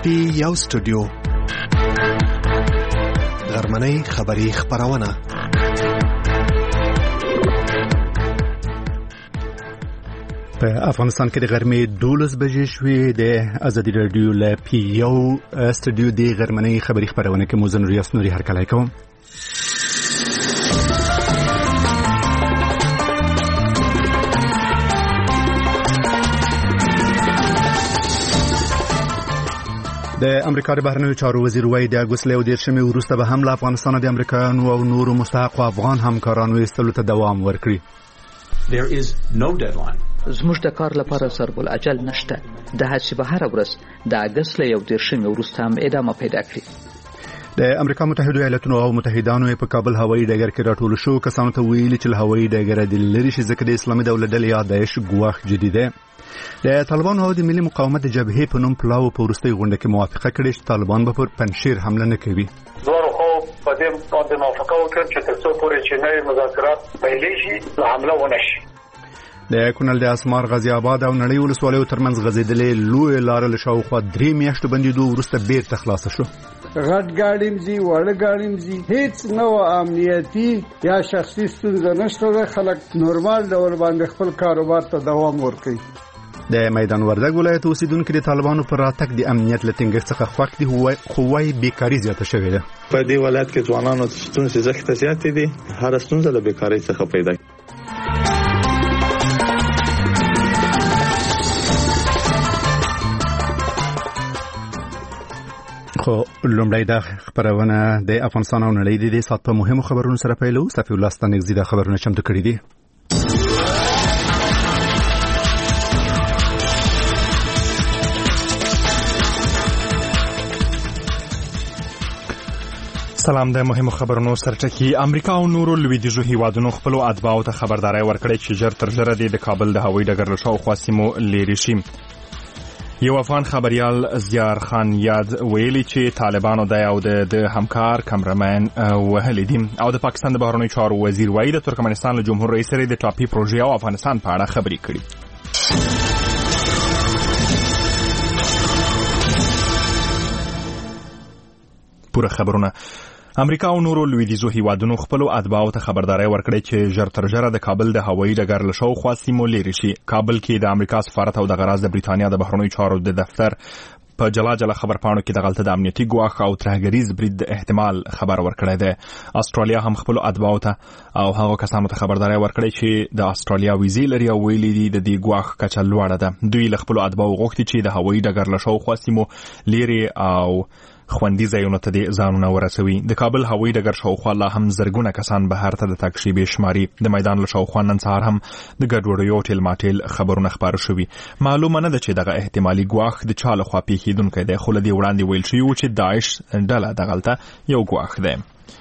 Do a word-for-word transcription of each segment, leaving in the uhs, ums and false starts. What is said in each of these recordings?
پی یو سټوډیو غرمنۍ خبری خبرونه په افغانستان کې د غرمې دولس بجې شوې د ازادي رادیو له پی یو سټوډیو د غرمنۍ خبری خبرونه کې موزن ریاض نوري هرکلی کوم. د امریکا د بهرنیو چارو وزیر وایي د اګوست له دیرشمې وروسته به هم له افغانستان د امریکایانو او نورو مستحقو افغان همکارانو ایستلو ته دوام ورکړي. There is no deadline. زموږ د کار لپاره ضرب الاجل نشته. د هڅې به هره ورځ د اګوست له دیرشمې وروسته هم ادامه پیدا کړي. د امریکا متحده ایالاتونو او متحدانو په کابل هوایي ډګر کې راټول شو کسانو ته ویلي چې له هوایي ډګر د لری شي ځکه د اسلامي دولت ډلې یا داعش ګواښ جدي ده. د طالبانو او د ملي مقاومت د جبهې په نوم پلاو په وروستۍ غونډه کې موافقه کړې چې طالبان به پر پنځشیر حمله نه کوي. دوه خو په دې باندې موافقه وکړه چې تر څو پورې چې نوې مذاکرات پیلېږي حمله ونه شي. د کونړ د اسمار غازی آباد او نړۍ ولسوالیو ترمنځ غځېدلې لوی لار له شاوخوا درې میاشتو بندېدو وروسته بیرته خلاصه شو. غټ ګاډیم زی وړ ګاډیم زی هیڅ نو امنیتي یا شخصي ستونزه نشته. خلک نورمال ډول باندې خپل کاروبار ته دوام ورکوي. د میدان وردګ ولایت اوسیدونکو د طالبانو پر راتګ د امنیت له ټینګښت څخه خوښ دي. قوی بیکاری زیاته شوې ده. په دې ولایت کې ځوانانو ستونزې زیاتې زیاتې دي. هر ستونزه د بیکاری څخه پیدا کیږي. خو لومړی دا خبرونه د افغانستان او نړۍ د دې سات په مهمو خبرونو سره پیلو. صفی الله ستانګزی دا خبرونه چمتو کړي دي. سلام. د مهمو خبرونو سرټکی. امریکا او نورو لویدیځو هیوادونو خپل اتباعو ته خبرداري ورکړې چې ژر تر ژره د کابل د هوایي ډګر له شاوخوا سیمو لیرې شي. یو افغان خبريال زیار خان یاد ویلي چې طالبانو د یو د همکار کمرمن وهلي دي او د پاکستان د بهرنیو چارو وزیر وایي د ترکمنستان له جمهور رئیس سره د ټاپي پروژې او افغانستان په اړه خبرې کړي. پوره خبرونه. امریکا او نورو لویدیځو هیوادونو خپل اتباعو ته خبرداري ورکړې چې ژر تر ژره د کابل د هوایي ډګر له شاوخوا سیمو لیرې شي. کابل کې د امریکا سفارت او د غراز د بریتانیا د بهرنیو چارو د دفتر په جلا جلا خبرپاڼو کې د غلطه د امنیتي ګواښ او ترهګریز برید د احتمال خبر ورکړی دی. استرالیا هم خپل اتباعو ته او هغو کسانو ته خبرداري ورکړې چې د استرالیا ویزې لري او ویلي دي د دې ګواښ کچه لوړه ده. دوی له خپل اتباعو غوښتي چې د هوایي ډګر له شاوخوا سیمو لیرې او خوندي ځایونو ته د ځانونه ورسوي. د کابل هوایي ډګر شاوخوا لا هم زرګونه کسان بهر ته د تګ شیبې شماري. د میدان له شاوخوا نن سهار هم د ګډوډیو ټیل ماټیل خبرونه خپاره شوي. معلومه نه ده چې دغه احتمالي ګواښ د چا لخوا پیښیدونکی دی، خو له دې وړاندې ویل شوي و چې داعش ډله دغلته یو ګواښ دی.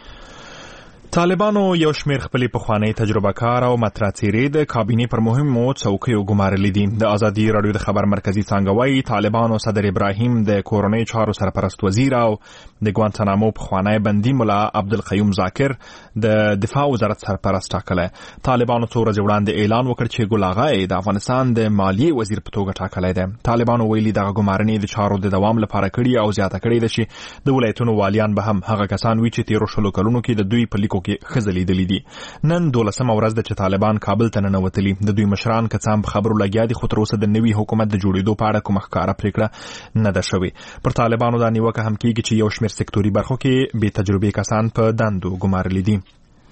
طالبانو یو شمیر خپل پخوانی تجربه کار او مطرح څیرې د کابینې پر مهمو څوکیو ګمارلې دي. د ازادي رادیو د خبر مرکزی څنګه وایي طالبانو صدر ابراهیم د کورنۍ چارو سرپرست وزیر او د ګوانتانامو پخوانی بندي مولا عبدالقیوم ذاکر د دفاع وزارت سرپرست ټاکلی. طالبانو څو ورځې وړاندې اعلان وکړ چې ګل اغا د افغانستان د مالیې وزیر په توګه ټاکلی دی. طالبانو ویلي دغه ګمارنې د چارو د دوام لپاره کړي او زیاته کړي ده چې د ولایتونو والیان به هم هغه کسان وي چې تیرو شلو کلونو کې د دوی په لیکو کې خزلې دي دي. نن دولسمه ورځ ده چې طالبان کابل ته ننوتلي. د دوی مشران که څه هم په خبرو لګیا دي خو تر اوسه د نوي حکومت د جوړېدو په اړه کومه ښکاره پرېکړه نه ده شوې. پر طالبانو دا نیوکه هم کېږي چې یو شمېر سکتوري برخو کې بې تجربې کسان په دندو ګمارلي دي.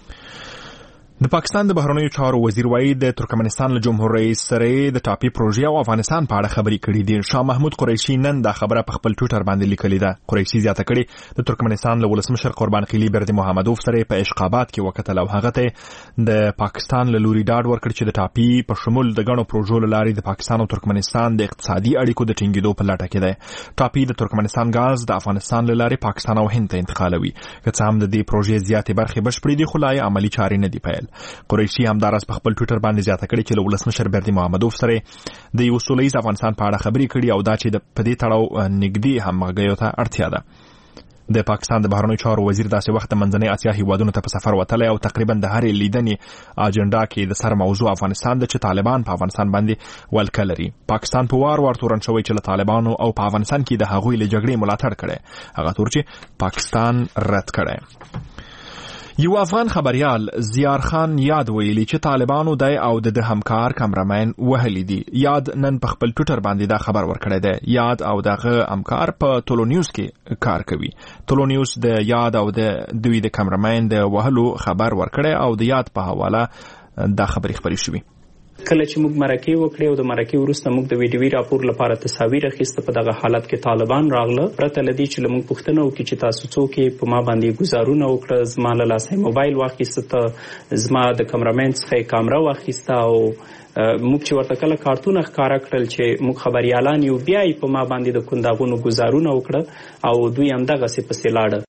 د پاکستان د بهرنیو چارو وزیر وایي د ترکمنستان له جمهور رئیس سره د ټاپي پروژې او افغانستان په اړه خبرې کړي دي. شاه محمود قریشي نن دا خبره په خپل ټویټر باندې لیکلې ده. قریشي زیاته کړې د ترکمنستان له ولسمشر قربان قلی برد محمدوف سره په اشقابات کې وکتل او هغه ته د پاکستان له لوري ډاډ ورکړ چې د ټاپي په شمول د غنو پروژو لاري د پاکستان او ترکمنستان د اقتصادي اړیکو د ټینګېدو په لټه کې ده. ټاپي د ترکمنستان غاز د افغانستان له لاري پاکستان او هند ته انتقالوي. که څه هم د دې پروژې زیاتې برخې بشپړې دي خو لا عملی چارې نه دي پیل. قریشي همدارس په خپل ټویټر باندې زیاته کړې چې له ولسمشر برد محمدوف سره د یو سولهییز افغانستان په اړه خبرې کړي او دا چې په دې تړاو نږدې همغږیو ته اړتیا ده. د پاکستان د بهرنیو چارو وزیر داسې وخت منځنۍ اسیا هیوادونو ته په سفر وتلی او تقریبا د هرې لیدنې اجنډا کې د سر موضوع افغانستان د چې طالبان په افغانستان باندې ولکه لري. پاکستان په وار وار تورن شوی چې له طالبانو او په افغانستان کې د هغوی له جګړې ملاتړ کړي، هغه تور چې پاکستان رد کړي. یو افغان خبريال زیار خان یاد ویلي چې طالبانو د او د همکار کامرمن وهلي دي. یاد نن په خپل ټویټر باندې دا خبر ورکړی دی. یاد او دغه همکار په ټولو نیوز کې کار کوي. ټولو نیوز د یاد او د دوی د کامرمن د وهلو خبر ورکړی او د یاد په حواله دا خبرې خبرې شوې. کله چې موږ مرکه وکړې او د مرکه وروسته موږ د ویډیوي راپور لپاره تصاویر اخیسته، په دغه حالت کې طالبان راغله. پرته لدی چې موږ پوښتنه وکړو چې تاسو څوک په ما باندې گزارونه وکړه، زما له لاسه موبایل واخیسته، زما د کیمرامین څخه کیمرا واخیسته او موږ چې ورته کله کارتونه ښکارا کړل چې موږ خبريالان یو بیا په ما باندې د کونداغونو گزارونه وکړه او دوی هم دغه څه پسې لاړه.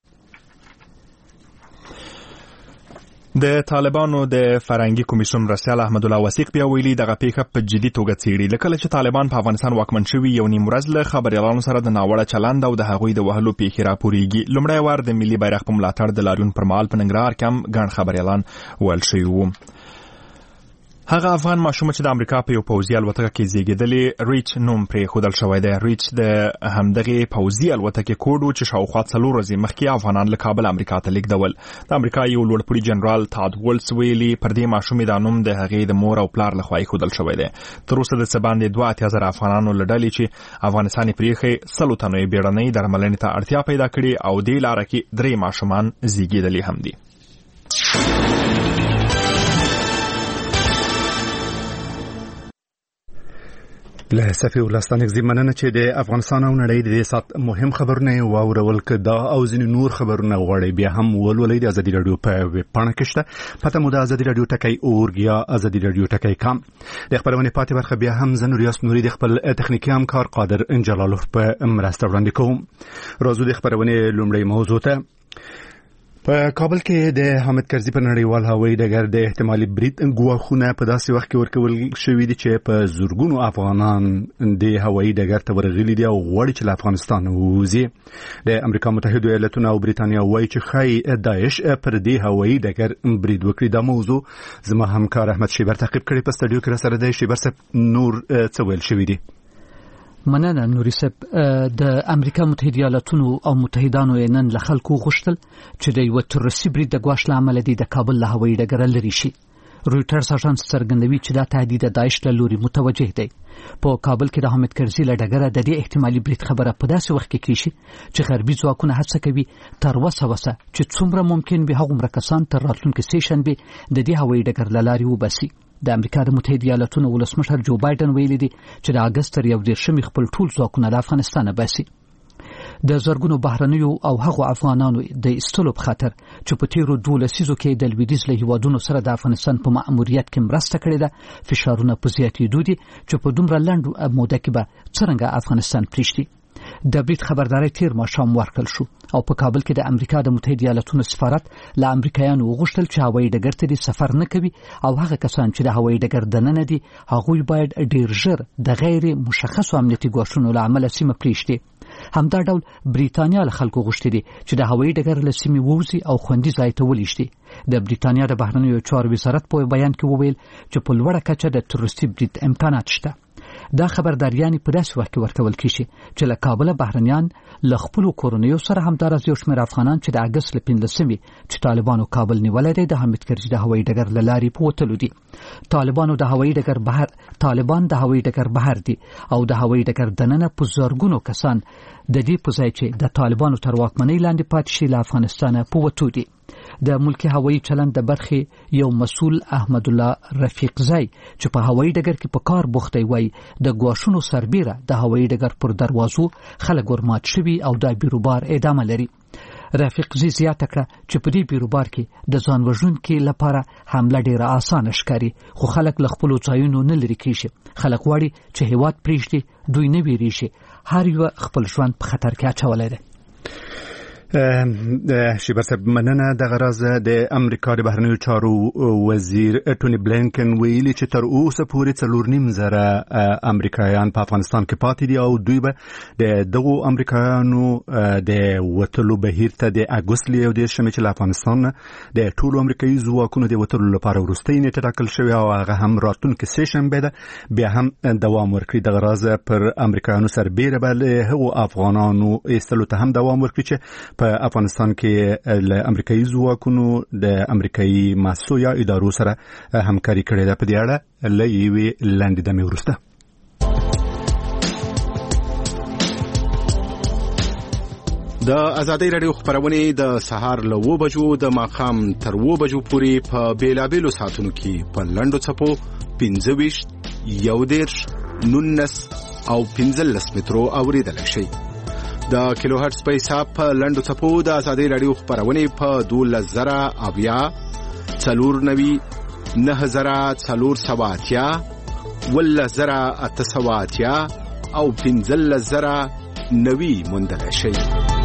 د طالبانو د فرنګي کمیسیون مرستیال احمد الله وثیق بیا ویلي دغه پیښه په جدي توګه څیړي. لکه چې طالبان په افغانستان واکمن شوي یو نیم ورځ له خبريالانو سره د ناوړه چلند او د هغوی د وهلو پیښې راپورېږي. لومړی وار د ملي بیرغ په ملاتړ د لاریون پر مهال په ننګرهار کې هم ګڼ خبريالان ویل شوي وو. هغه افغان ماشوم چې د امریکا په یو پوځي الوتکه کې زیږیدلی ریچ نوم پرې ښودل شوی دی. ریچ د همدغې پوځي الوتکې کوډ و چې شاوخوا څلور ورځې مخکې افغانان له کابل امریکا ته لیږدول. د امریکا یو لوړپوړي جنرال تاد ولس ویلي پر دې ماشومې دا نوم د هغې د مور او پلار لخوا ایښودل شوی دی. تر اوسه د څه باندې دوه اتیا زره افغانانو له ډلې چې افغانستان یې پرېښی سلو تنو یې بیړنۍ درملنې ته اړتیا پیدا کړې او دې لاره کې درې ماشومان زیږېدلي هم دي. له صفي ولستانک زمننه چې د افغانستان او نړۍ د سات مهم خبرونه واورول کدا او ځینې نور خبرونه غوړي بیا هم ولولې د ازادي رادیو په ویب پاڼه کې شته. پته مو د ازادي رادیو ټکی اورګ یا ازادي رادیو ټکی کام. د خبرونه پاتې برخه بیا هم زنور یاس نوري د خپل تخنیکی همکار قادر انجلالوف په مرسته وړاندې کوم. راځو د خبرونه لومړی موضوع ته. په کابل کې د حامد کرزي پر نړیوال هوایي ډګر د احتمالي برید ګواښونه په داسې وخت کې ورکول شوي دي چې په زورګونو افغانان د هوایي ډګر ته ورغلي دي او غواړي چې له افغانستان ووځي. د امریکا متحده ایالاتونو او بریتانیا وایي چې ښایي داعش پر دې هوایي ډګر برید وکړي. دا موضوع زما همکار احمد شیبر تعقیب کړی. په سټډیو کې سره دی. شیبر صاحب نور څه ویل شوي دي؟ مننه نوري صاحب. د امریکا متحده ایالاتونو او متحدانو نن له خلکو غوښتل چې د یو تروریستي برید د ګواښ له امله د کابل له هوایي ډګر لري شي. رويټرز اژانس څرګندوي چې دا تهدید د داعش له لوري متوجه دی. په کابل کې د حامد کرزي له ډګره د دې احتمالي برید خبره په داسې وخت کې کیږي چې غربي ځواکونه هڅه کوي تر وسه وسه چې څومره ممکن به هغومره کسان تر راتلونکي سه شنبه د دې هوایي ډګر له لارې وباسي. د امریکا د متحده ایالاتونو ولسمشر جو بایدن ویلي دی چې د اگست تر یو دېرشمې خپل ټول ځواکونه له افغانستانه باسي. د زرګونو بهرنیو او هغو افغانانو د ایستلو په خاطر چې په تیرو دوه لسیزو کې د لویدیځ له هیوادونو سره د افغانستان په مأموریت کې مرسته کړې ده فشارونه په زیاتېدو دي چې په دومره لنډه موده کې به څرنګه افغانستان پریږدي. د برید خبرداري تیر ماښام ورکړل شو او په کابل کې د امریکا د متحده ایالاتونو سفارت له امریکایانو وغوښتل چې هوایي ډګر ته سفر نه کوي او هغه کسان چې د هوایي ډګر دننه دي هغوی باید ډیر ژر د غیر مشخصو امنیتي ګواښونو له امله سیمه پریږدي. همدا ډول بریتانیا له خلکو غوښتي دي چې د هوایي ډګر له سیمې ووځي او خوندي ځای ته ولېږدي. د بریتانیا د بهرنیو چارو وزارت په بیان کې وویل چې په لوړه کچه د تروریستي برید امکانات شته. دا خبرداریان په داسې وخت کې ورکول کیږي چې له کابل بهرنیان له خپل کورونیو سره همدارس یو شمېر افغانان چې د اگست له پنځلسمې چې طالبانو کابل نیولای دی د حامد کرزي د هوایي ډګر له لارې په وتلو دي. طالبانو د هوایي ډګر بهر طالبان د هوایي ډګر بهر دي او د هوایي ډګر دننه په زرګونو کسان د دې په ځای چې د طالبانو تر واکمنۍ لاندې پاتې شي له افغانستانه په وتو دي. د ملکی هوایي چلند د برخې یو مسؤل احمد الله رفیقزی چې په هوایي ډګر کې په کار بوخت وي د ګواښونو سربېره د هوایي ډګر پر دروازو خلک ورمات شوي او د بیروبار ادامه لري. رفیقزی زیاته کړه چې په دې بیروبار کې د ځان وژونکو لپاره حمله ډیره اسانه ښکاري خو خلک له خپل ځایونو نه لري کیږي. خلک واړي چې هیواد پریږدي دوی نه ویریږي هر یو خپل ژوند په خطر کې اچولای دی. شیبر صاحب مننه د غرض د امریکا د بهرنیو چارو وزیر ټونی بلینکن ویلي چې تر اوسه پورې څلور نیم زره امریکایان په افغانستان کې پاتې دي او دوی به د دغو امریکایانو د وټلو بهیر ته د اګوست لیو د شمې چې افغانستان د ټولو امریکایي ځواکونو د وټلو لپاره وروستۍ نیټه ټاکل شوې او هغه هم راتلونکي سه شنبه ده بیا هم دوام ورکړي د غرض پر امریکایانو سربېره بل هغو افغانانو ایستلو ته هم دوام ورکړي چې په افغانستان کې له امریکایي ځواکونو د امریکایي مؤسسو یا ادارو سره همکاري کړې ده. په دې اړه له یوې لنډې دمې وروسته د ازادي رادیو خبرونه د سهار له و بجو د ماخام تر و بجو پورې په بیلابېلو ساعتونو کې په لنډو چپو پنځه ویشت یو دیرش نونس او پنځلس مترو اوریدل شي. د کیلو هرتز په حساب په لنډو چپو د ازادي رادیو خبرونه په دولس زره اویا څلور نوي نه زره څلور سواتیا ول زره اته سواتیا او پنځلس زره نوي موندل شي.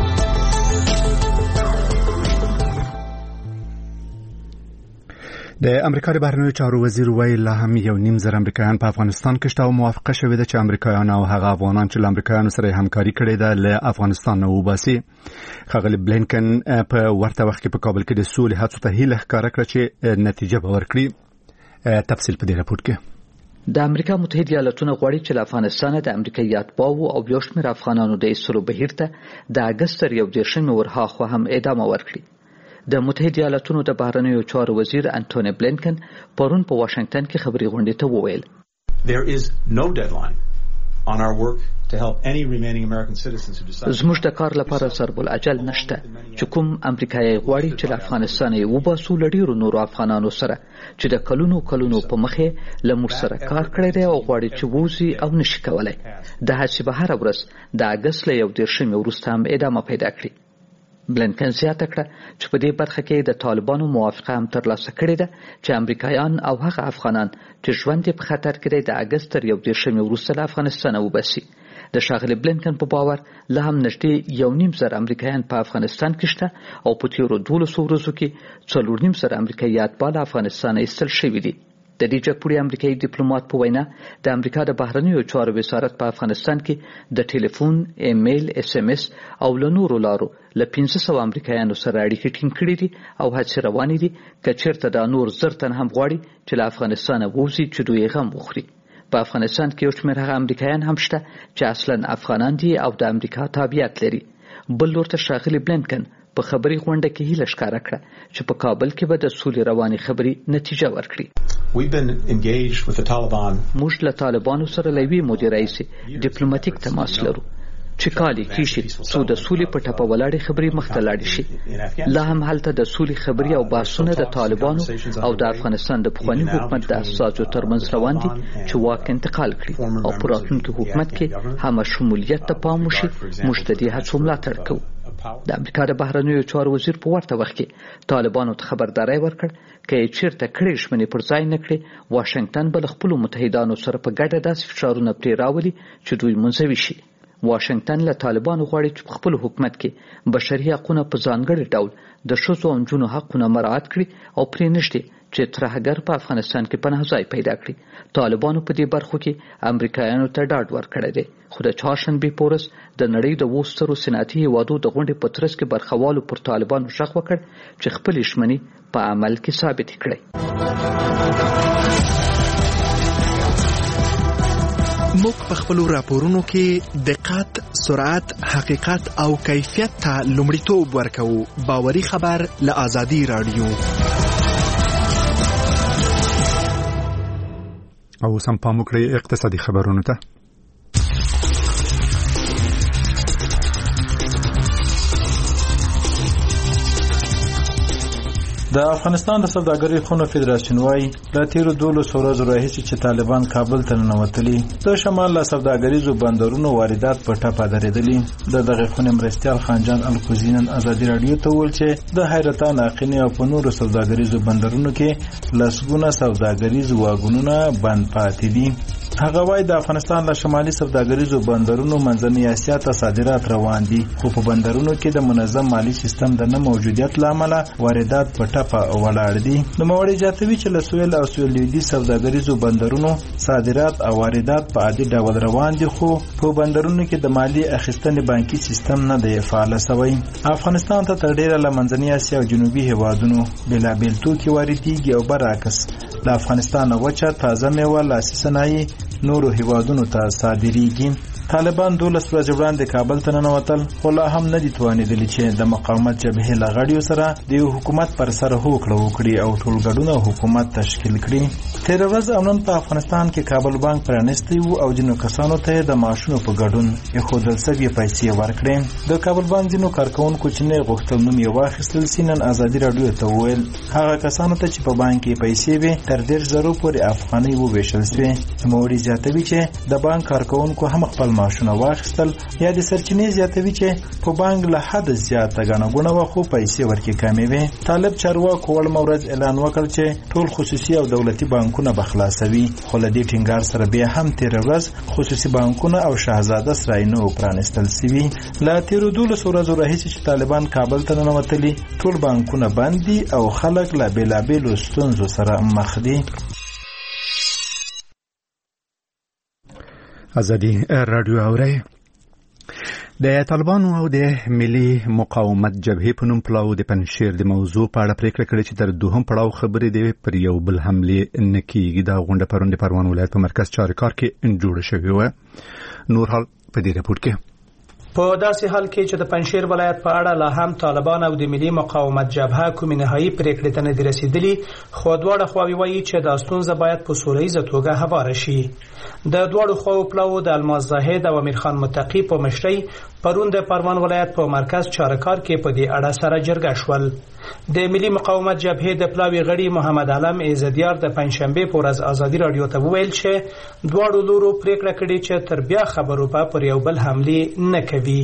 د امریکا د بهرنیو چارو وزیر ویل لا هم یو نیم زره امریکایان په افغانستان کې شته او موافقه شوې ده چې امریکایان او هغه افغانان چې له امریکایانو سره همکاري کړې ده له افغانستان نه وباسي. ښاغلي بلینکن په ورته وخت کې په کابل کې د سولې هڅو ته هیله ښکاره کړه چې نتیجه به ورکړي. تفصیل په دې راپور کې د امریکا متحده ایالاتونو غواړي چې له افغانستان د امریکایي اتباعو او یو شمېر افغانانو د ایستلو بهیر ته د اګست تر یو دېرشمې ورهاخوا هم ادامه ورکړي. د متحده ایالاتونو د بهرنیو چارو وزیر انټونی بلینکن پرون په واشنگټن کې خبري غونډې ته وویل There is no deadline on our work to help any remaining American citizens who decide زموږ د کار لپاره ضرب الاجل نشته چې کوم امریکایي غواړي چې له افغانستان یې وباسو لډیرو نورو افغانانو سره چې د کلونو کلونو په مخې له موږ سره کار کړی دی او غواړي چې ووځي او نشي کولای د هڅې به هره ورځ د اګست له یو دېرشمې وروسته هم ادامه پیدا کړي. بلینکن زیاته کړه چې په دې برخه کې د طالبانو موافقه هم ترلاسه کړې ده چې امریکایان او هغه افغانان چې ژوند په خطر کې دی د اګست تر یو دېرشمې وروسته له افغانستان وباسي. د ښاغلي بلینکن په باور لا هم نږدې یو نیم زره امریکایان په افغانستان کې شته او په تیرو دولسو ورځو کې څلور نیم زره امریکایي اتباع له افغانستان ایستل شوي دي. د دې جګپوړي امریکایي ډیپلوماټ په وینا د امریکا د بهرنیو چارو وزارت په افغانستان کې د ټلیفون، ایمیل، اس ام اس او له نورو لارو له پنځه سوه امریکایانو سره اړیکې ټینګ کړې دي او هڅې روانې دي که چېرته دا نور زر تن هم غواړي چې له افغانستانه ووځي چې دوی غم وخوري. په افغانستان کې یو شمېر هغه امریکایان هم شته چې اصلا افغانان دي او د امریکا تابعیت لري. بل لورته ښاغلي بلینکن په خبري غونډه کې هیله ښکاره کړه چې په کابل کې به د سولې روانې خبري نتیجه ورکړي. We've been engaged with the Taliban. موږ له طالبانو سره له یوې مودې راهیسې ډیپلوماټیک تماس لرو چې کال یې کېږي څو د سولې په ټپه ولاړې خبرې مخته لاړې شي. لا هم هلته د سولې خبرې او بحثونه د طالبانو او د افغانستان د پخواني حکومت د اساسو ترمنځ روان دي چې واک انتقال کړي او په راتلونکي حکومت کې هم شمولیت ته پام وشي. موږ د دې هڅو ملاتړ کوو. د امریکا د بهرنیو چارو وزیر په ورته وخت کې طالبانو ته خبرداري ورکړ چې چیرته کړي ژمنې پر ځای نه کړي واشنگټن به خپل متحدانو سره په ګډه داسې فشارونه پرې راولي چې دوی منځوي شي. واشنگټن له طالبانو غواړي چې خپل حکومت کې بشري حقوقونه په ځانګړي ډول د ښځو او نجونو حقوقونه مراعات کړي او پرې نشي چې ترهګر په افغانستان کې پناه ځای پیدا کړي. طالبانو په دې برخو کې امریکایانو ته ډاډ ورکړی دی خو د چهارشنبې په ورځ د نړۍ د اوو سترو صنعتي هیوادو د غونډې په ترڅ کې برخوالو پر طالبانو غږ وکړ چې خپلې ژمنې په عمل کې ثابتې کړي. موږ په خپل راپورونو کې دقت، سرعت، حقیقت او کیفیت ته لومړیتوب ورکوو. باوري خبر له آزادي رادیو. او سم پام وکړئ اقتصادي خبرونه ته. د افغانستان د سوداګرۍ خونو فدراسیون وايي د تیرو دولسو ورځو راهیسې چې طالبان کابل ته ننوتلي د شمال له سوداګریزو بندرونو واردات په ټپه درېدلي. د دغې خونې مرستیال خانجان الکوزي نن ازادي راډیو ته وویل چې د حیرتان، عقینې او په نورو سوداګریزو بندرونو کې لسګونه سوداګریز واګونونه بند پاتې دي. هغه وايي د افغانستان له شمالي سوداګریزو بندرونو منځنۍ اسیا ته صادرات روان دي، خو په بندرونو کې د منظم مالی سیستم د نه موجودیت له امله واردات په ټپه ولاړ دي. نوموړی زیاتوي چې له سویل او سویل لویدیځ سوداګریزو بندرونو صادرات او واردات په عادي ډول روان دي، خو په بندرونو کې د مالی اخیستنې بانکي سیستم نه دی فعال شوی. افغانستان ته تر ډیره له منځنۍ اسیا او جنوبي هیوادونو بېلابېل توکي واردېږي او برعکس له افغانستان وچه تازه میوه لاسي صنایع نورو هیوادونو ته صادریږي. طالبان دولس ورځې وړاندې کابل ته ننوتل، خو لا هم نه دي توانېدلي چې د مقاومت جبهې له غړیو سره د یو حکومت پر سر هوکړه وکړي او ټولګډونه حکومت تشکیل کړي. تېره ورځ او نن په افغانستان کې کابل بانک پرانیستی و او ځینو کسانو ته د معاشونو په ګډون ایښودل سوي پیسې ورکړې. د کابل بانک ځینو کارکوونکو چې نه غوښتل نوم یې واخیستل سي، نن ازادي راډیو ته وویل هغه کسانو ته چې په بانک کې پیسې وې تر دېرش زرو پورې افغانۍ وویشل سوې. نوموړي زیاتوي چې د بانک کارکوونکو هم خپل معاشونه واخیستل. یا د سرچینې زیاتوي چې په بانک له حد زیاته ګڼه ګوڼه وه، خو پیسې ورکې کمې وې. طالب چارواکو وړمه ورځ اعلان وکړ چې ټول خصوصي او دولتي بانکونه به خلاصوي، خو له دې ټینګار سره بیا هم تېره ورځ خصوصي بانکونه او شهزاده سرای نه و پرانیستل سوي. له تېرو دولسو ورځو راهیسې چې طالبان کابل ته ننوتلي، ټول بانکونه بند دي او خلک له بېلابېلو ستونزو سره مخ دي. ازادي رادیو اوري د طالبانو او د ملي مقاومت جبهې په نوم پلاو د پنځشیر د موضوع په اړه پریکړه کړې چې تر دوهم پړاو خبرې دی پر یو بل حمله نه کیږي. دا غونډه پرون د پروان ولایت په مرکز چارکار کې جوړه شوې و. نور حال په دې رپورټ کې په داسې حال کې چې د پنځشیر ولایت په اړه لا هم طالبان او د ملي مقاومت جبهه کومې نهایی پریکړې ته نه دي رسیدلي، خو دواړه خواوې وایي چې دا ستونزه باید په سوله ییزه توګه هواره شي. د دواړو خواو پلاو د الماس زاهد او امیر خان متقی په مشرۍ پرون د پروان ولایت په مرکز چارکار کې په دې اړه سره جرګه شول. د ملي مقاومت جبهې د پلاوي غړي محمد علم عزتیار د پنځشنبه په ورځ ازادي رادیو ته وویل چې دواړو لورو پریکړه کړې چې تر بیا خبرو په پر یو بل حمله نه کوي.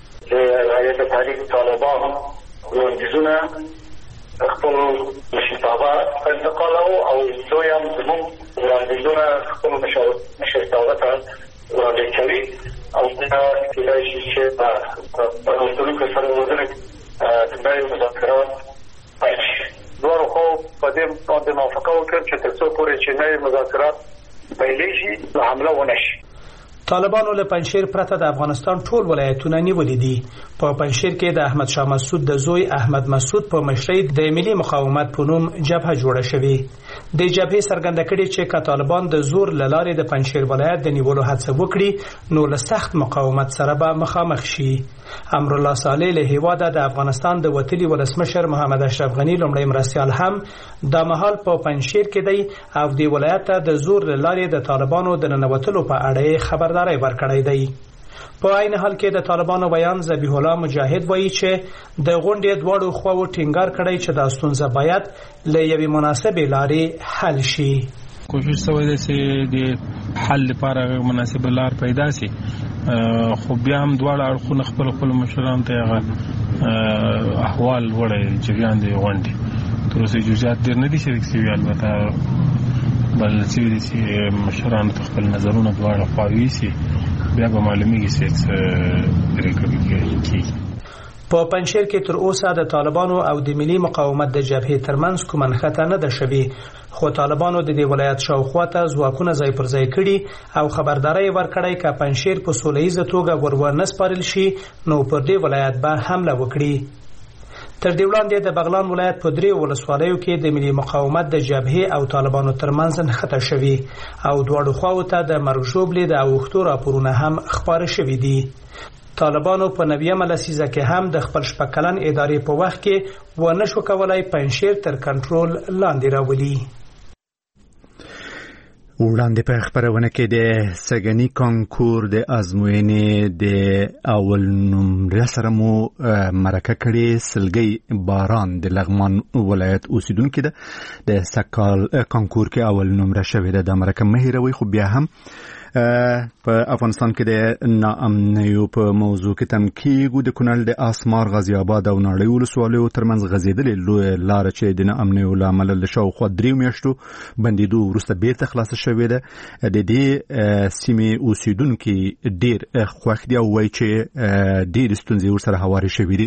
د تحریک طالبان وړاندیزونه خپل مشرتابه انتقالو او دویم زموږ وړاندیزونه خپل مشرتابه ته وړاندې کوي او دا کېدای شي چې په ټولو کې سره وزن د نړۍ مذاکرات پیل شي. دواړو خو په دې باندې موافقه وکړه چې تر څو پورې چې نړۍ مذاکرات پیلېږي حمله ونه شي. طالبانو له پنځشیر پرته د افغانستان ټول ولایتونه نیولې دي. په پنځشیر کې د احمد شاه مسعود د زوی احمد مسعود په مشرۍ د ملي مقاومت په نوم جبهه جوړه شوې. د جبهې څرګنده کړې چې که طالبان د زور له لارې د پنځشیر ولایت د نیولو هڅه وکړي نو له سخت مقاومت سره به مخامخ شي. امرالله صالح له هیواده د افغانستان د وتلي ولسمشر محمد اشرف غنی لومړی مرستیال هم د مهال په پنځشیر کې دی او د ولایت د زور له لارې د طالبانو د ننوتلو په اړه خبرداري ورکړی دی. په عین حال کې د طالبانو بیان ذبیح الله مجاهد وایي چې د غونډې دواړو خواو ټینګار کړی چې دا ستونزه باید له یوې مناسبې لارې حل شي. کوشش شوی دی چې د حل لپاره مناسب لار پیدا شي، خو بیا هم دواړه اړخونه خپل خپل مشرانو ته هغه احوال وړي جریان دی غونډې تر اوسه جزئیات ډېر نه دي شریک شوي، البته بل چې مشرانو ته خپل نظرونه دواړه خواوې شي بیا به معلومیږي چې پرېکړه کیږي. په پنځشیر کې تر اوسه د طالبانو او د ملي مقاومت د جبهې ترمنځ کومه نښته نه ده شوې، خو طالبانو د دې ولایت شاوخوا ته ځواکونه ځای پر ځای کړي او خبرداري ورکړی که پنځشیر په سوله ییزه توګه ور ونه سپارل شي نو پر دې ولایت به حمله وکړي. تر دې وړاندې د بغلان ولایت په درې ولسوالیو کې د ملي مقاومت د جبهې او طالبانو ترمنځ نښته شوې او دواړو خواو ته د مرګ ژوبلې د اوښتو راپورونه هم خپاره شوي دي. طالبانو په نویمه لسیزه کې هم د خپل شپږ کلن ادارې په وخت کې ونه شو کولای پنځشیر تر کنټرول لاندې راولي. وړاندې په خبرونه کې د سګنی کانکور د ازموینې د اول نمره سره مو مرکه کړي. سلګي باران د لغمان ولایت اوسیدونکو ده د سکال کانکور کې اول نمره شوې ده. د مرکه مهیروي خو بیا هم په افغانستان کې د ناامنیو په موضوع کې تم کېږو. د کونړ د اسمار غازی آباد او ناړۍ ولسوالیو ترمنځ غځېدلې لویه لاره چې د ناامنیو له امله له شاوخوا درې میاشتو بندېدو وروسته بیرته خلاصه شوې شوې ده د دې سیمې اوسیدونکو ډیر خوښ دي او وایي چې ډیر ستونزې ورسره هوارې شوې دي.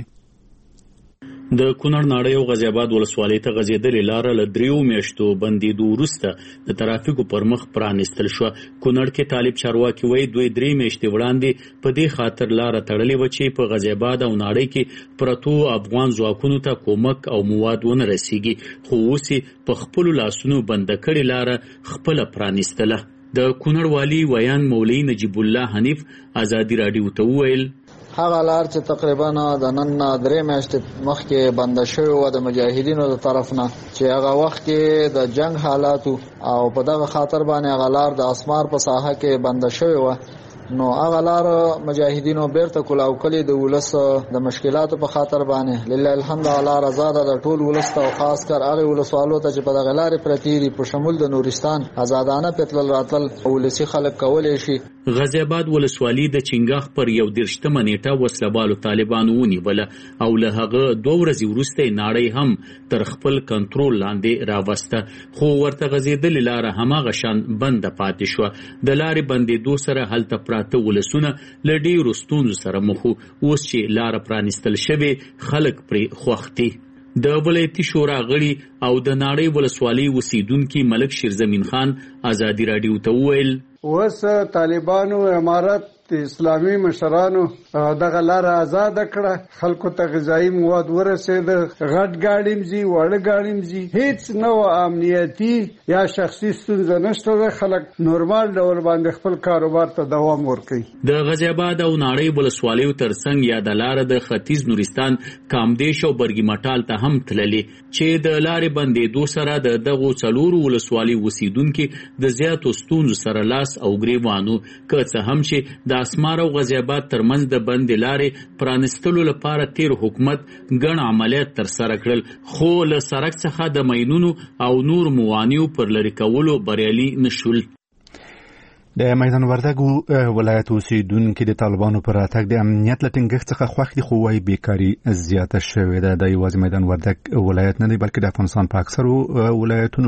د کونړ ناړۍ او غازي آباد ولسوالۍ ته غځېدلې لاره له دریو میاشتو بندېدو وروسته د ترافیکو پر مخ پرانیستل شوه. کونړ کې طالب چارواکي وایي دوی درې میاشتې وړاندې په دې خاطر لاره تړلې وه چې په غازي آباد او ناړۍ کې پرتو افغان ځواکونو ته کومک او مواد ونه رسیږي، خو اوس یې په خپلو لاسونو بنده کړې لاره خپله پرانیستله. د کونړ والي ویان مولوي نجیب الله حنیف ازادي راډیو ته وویل هغه لار چې تقریبا د نن درې میاشتې مخکې بنده شوې وه د مجاهدینو د طرف نه، چې هغه وخت کې د جنگ حالاتو او په دغه خاطر باندې هغه لار د اسمار په ساحه کې بنده شوې وه، نو هغه لار مجاهدینو بیرته کلاو کړې د ولس د مشکلاتو په خاطر باندې. لله الحمد لله آزاده د ټول ولس ته او خاص کر هغه ولسوالو ته چې په دغه لارې پرتې دي په شمول د نورستان آزادانه پتلل راتل ولسی خلک کولی شي. غازي آباد ولسوالي د چنګاخ پر یو دېرشتمه نیټه وسلهوالو طالبانو ونیوله او له هغه دوه ورځې وروسته ناړۍ هم تر خپل کنټرول لاندې راوسته، خو ورته غځېدلې لاره هماغه شان بنده پاتې شوه. د لارې بندېدو سره هلته پراته ولسونه له ډېرو ستونزو سره مخ وو. اوس چې لاره پرانیستل شوې خلک پرې خوښ دي. د ولایتي شورا غړي او د ناړۍ ولسوالۍ اوسیدونکي ملک شیرزمین خان ازادي راډیو ته وویل اوس طالبانو امارت اسلامي مشرانو دغه لار آزاد کړه، خلکو ته غذایی مواد ورسېد، غټ ګاډیم زی وړ ګاډیم زی، هیڅ نو امنیتي یا شخصي ستونزه نشته، خلک نورمال ډول باندې خپل کاروبار ته دوام ورکوي. د غازي آباد او ناړۍ ولسوالیو ترڅنګ یا د لار د ختیځ نورستان کامدیش او برګی مټال ته هم تللې چې د لارې بندېدو سره د دغو څلورو ولسوالۍ اوسیدونکي د زیاتو ستونزو سره لاس او ګریوانو، که څه هم چې د اسمار او غازي آباد ترمنځ د بندې لارې پرانستلو لپاره تیر حکومت ګڼ عملیات ترسره کړل، خو له سړک څخه د ماینونو او نور موانعو پر لرې کولو بریالي نشول. د میدان وردګ ولایت اوسیدونکي د طالبانو پر راتګ د امنیت له ټینګښت څخه خوښ دي، خو وايي بیکاري زیاته شوې ده. د یوازې میدان وردګ ولایت نه دی بلکې د افغانستان په اکثرو ولایتونو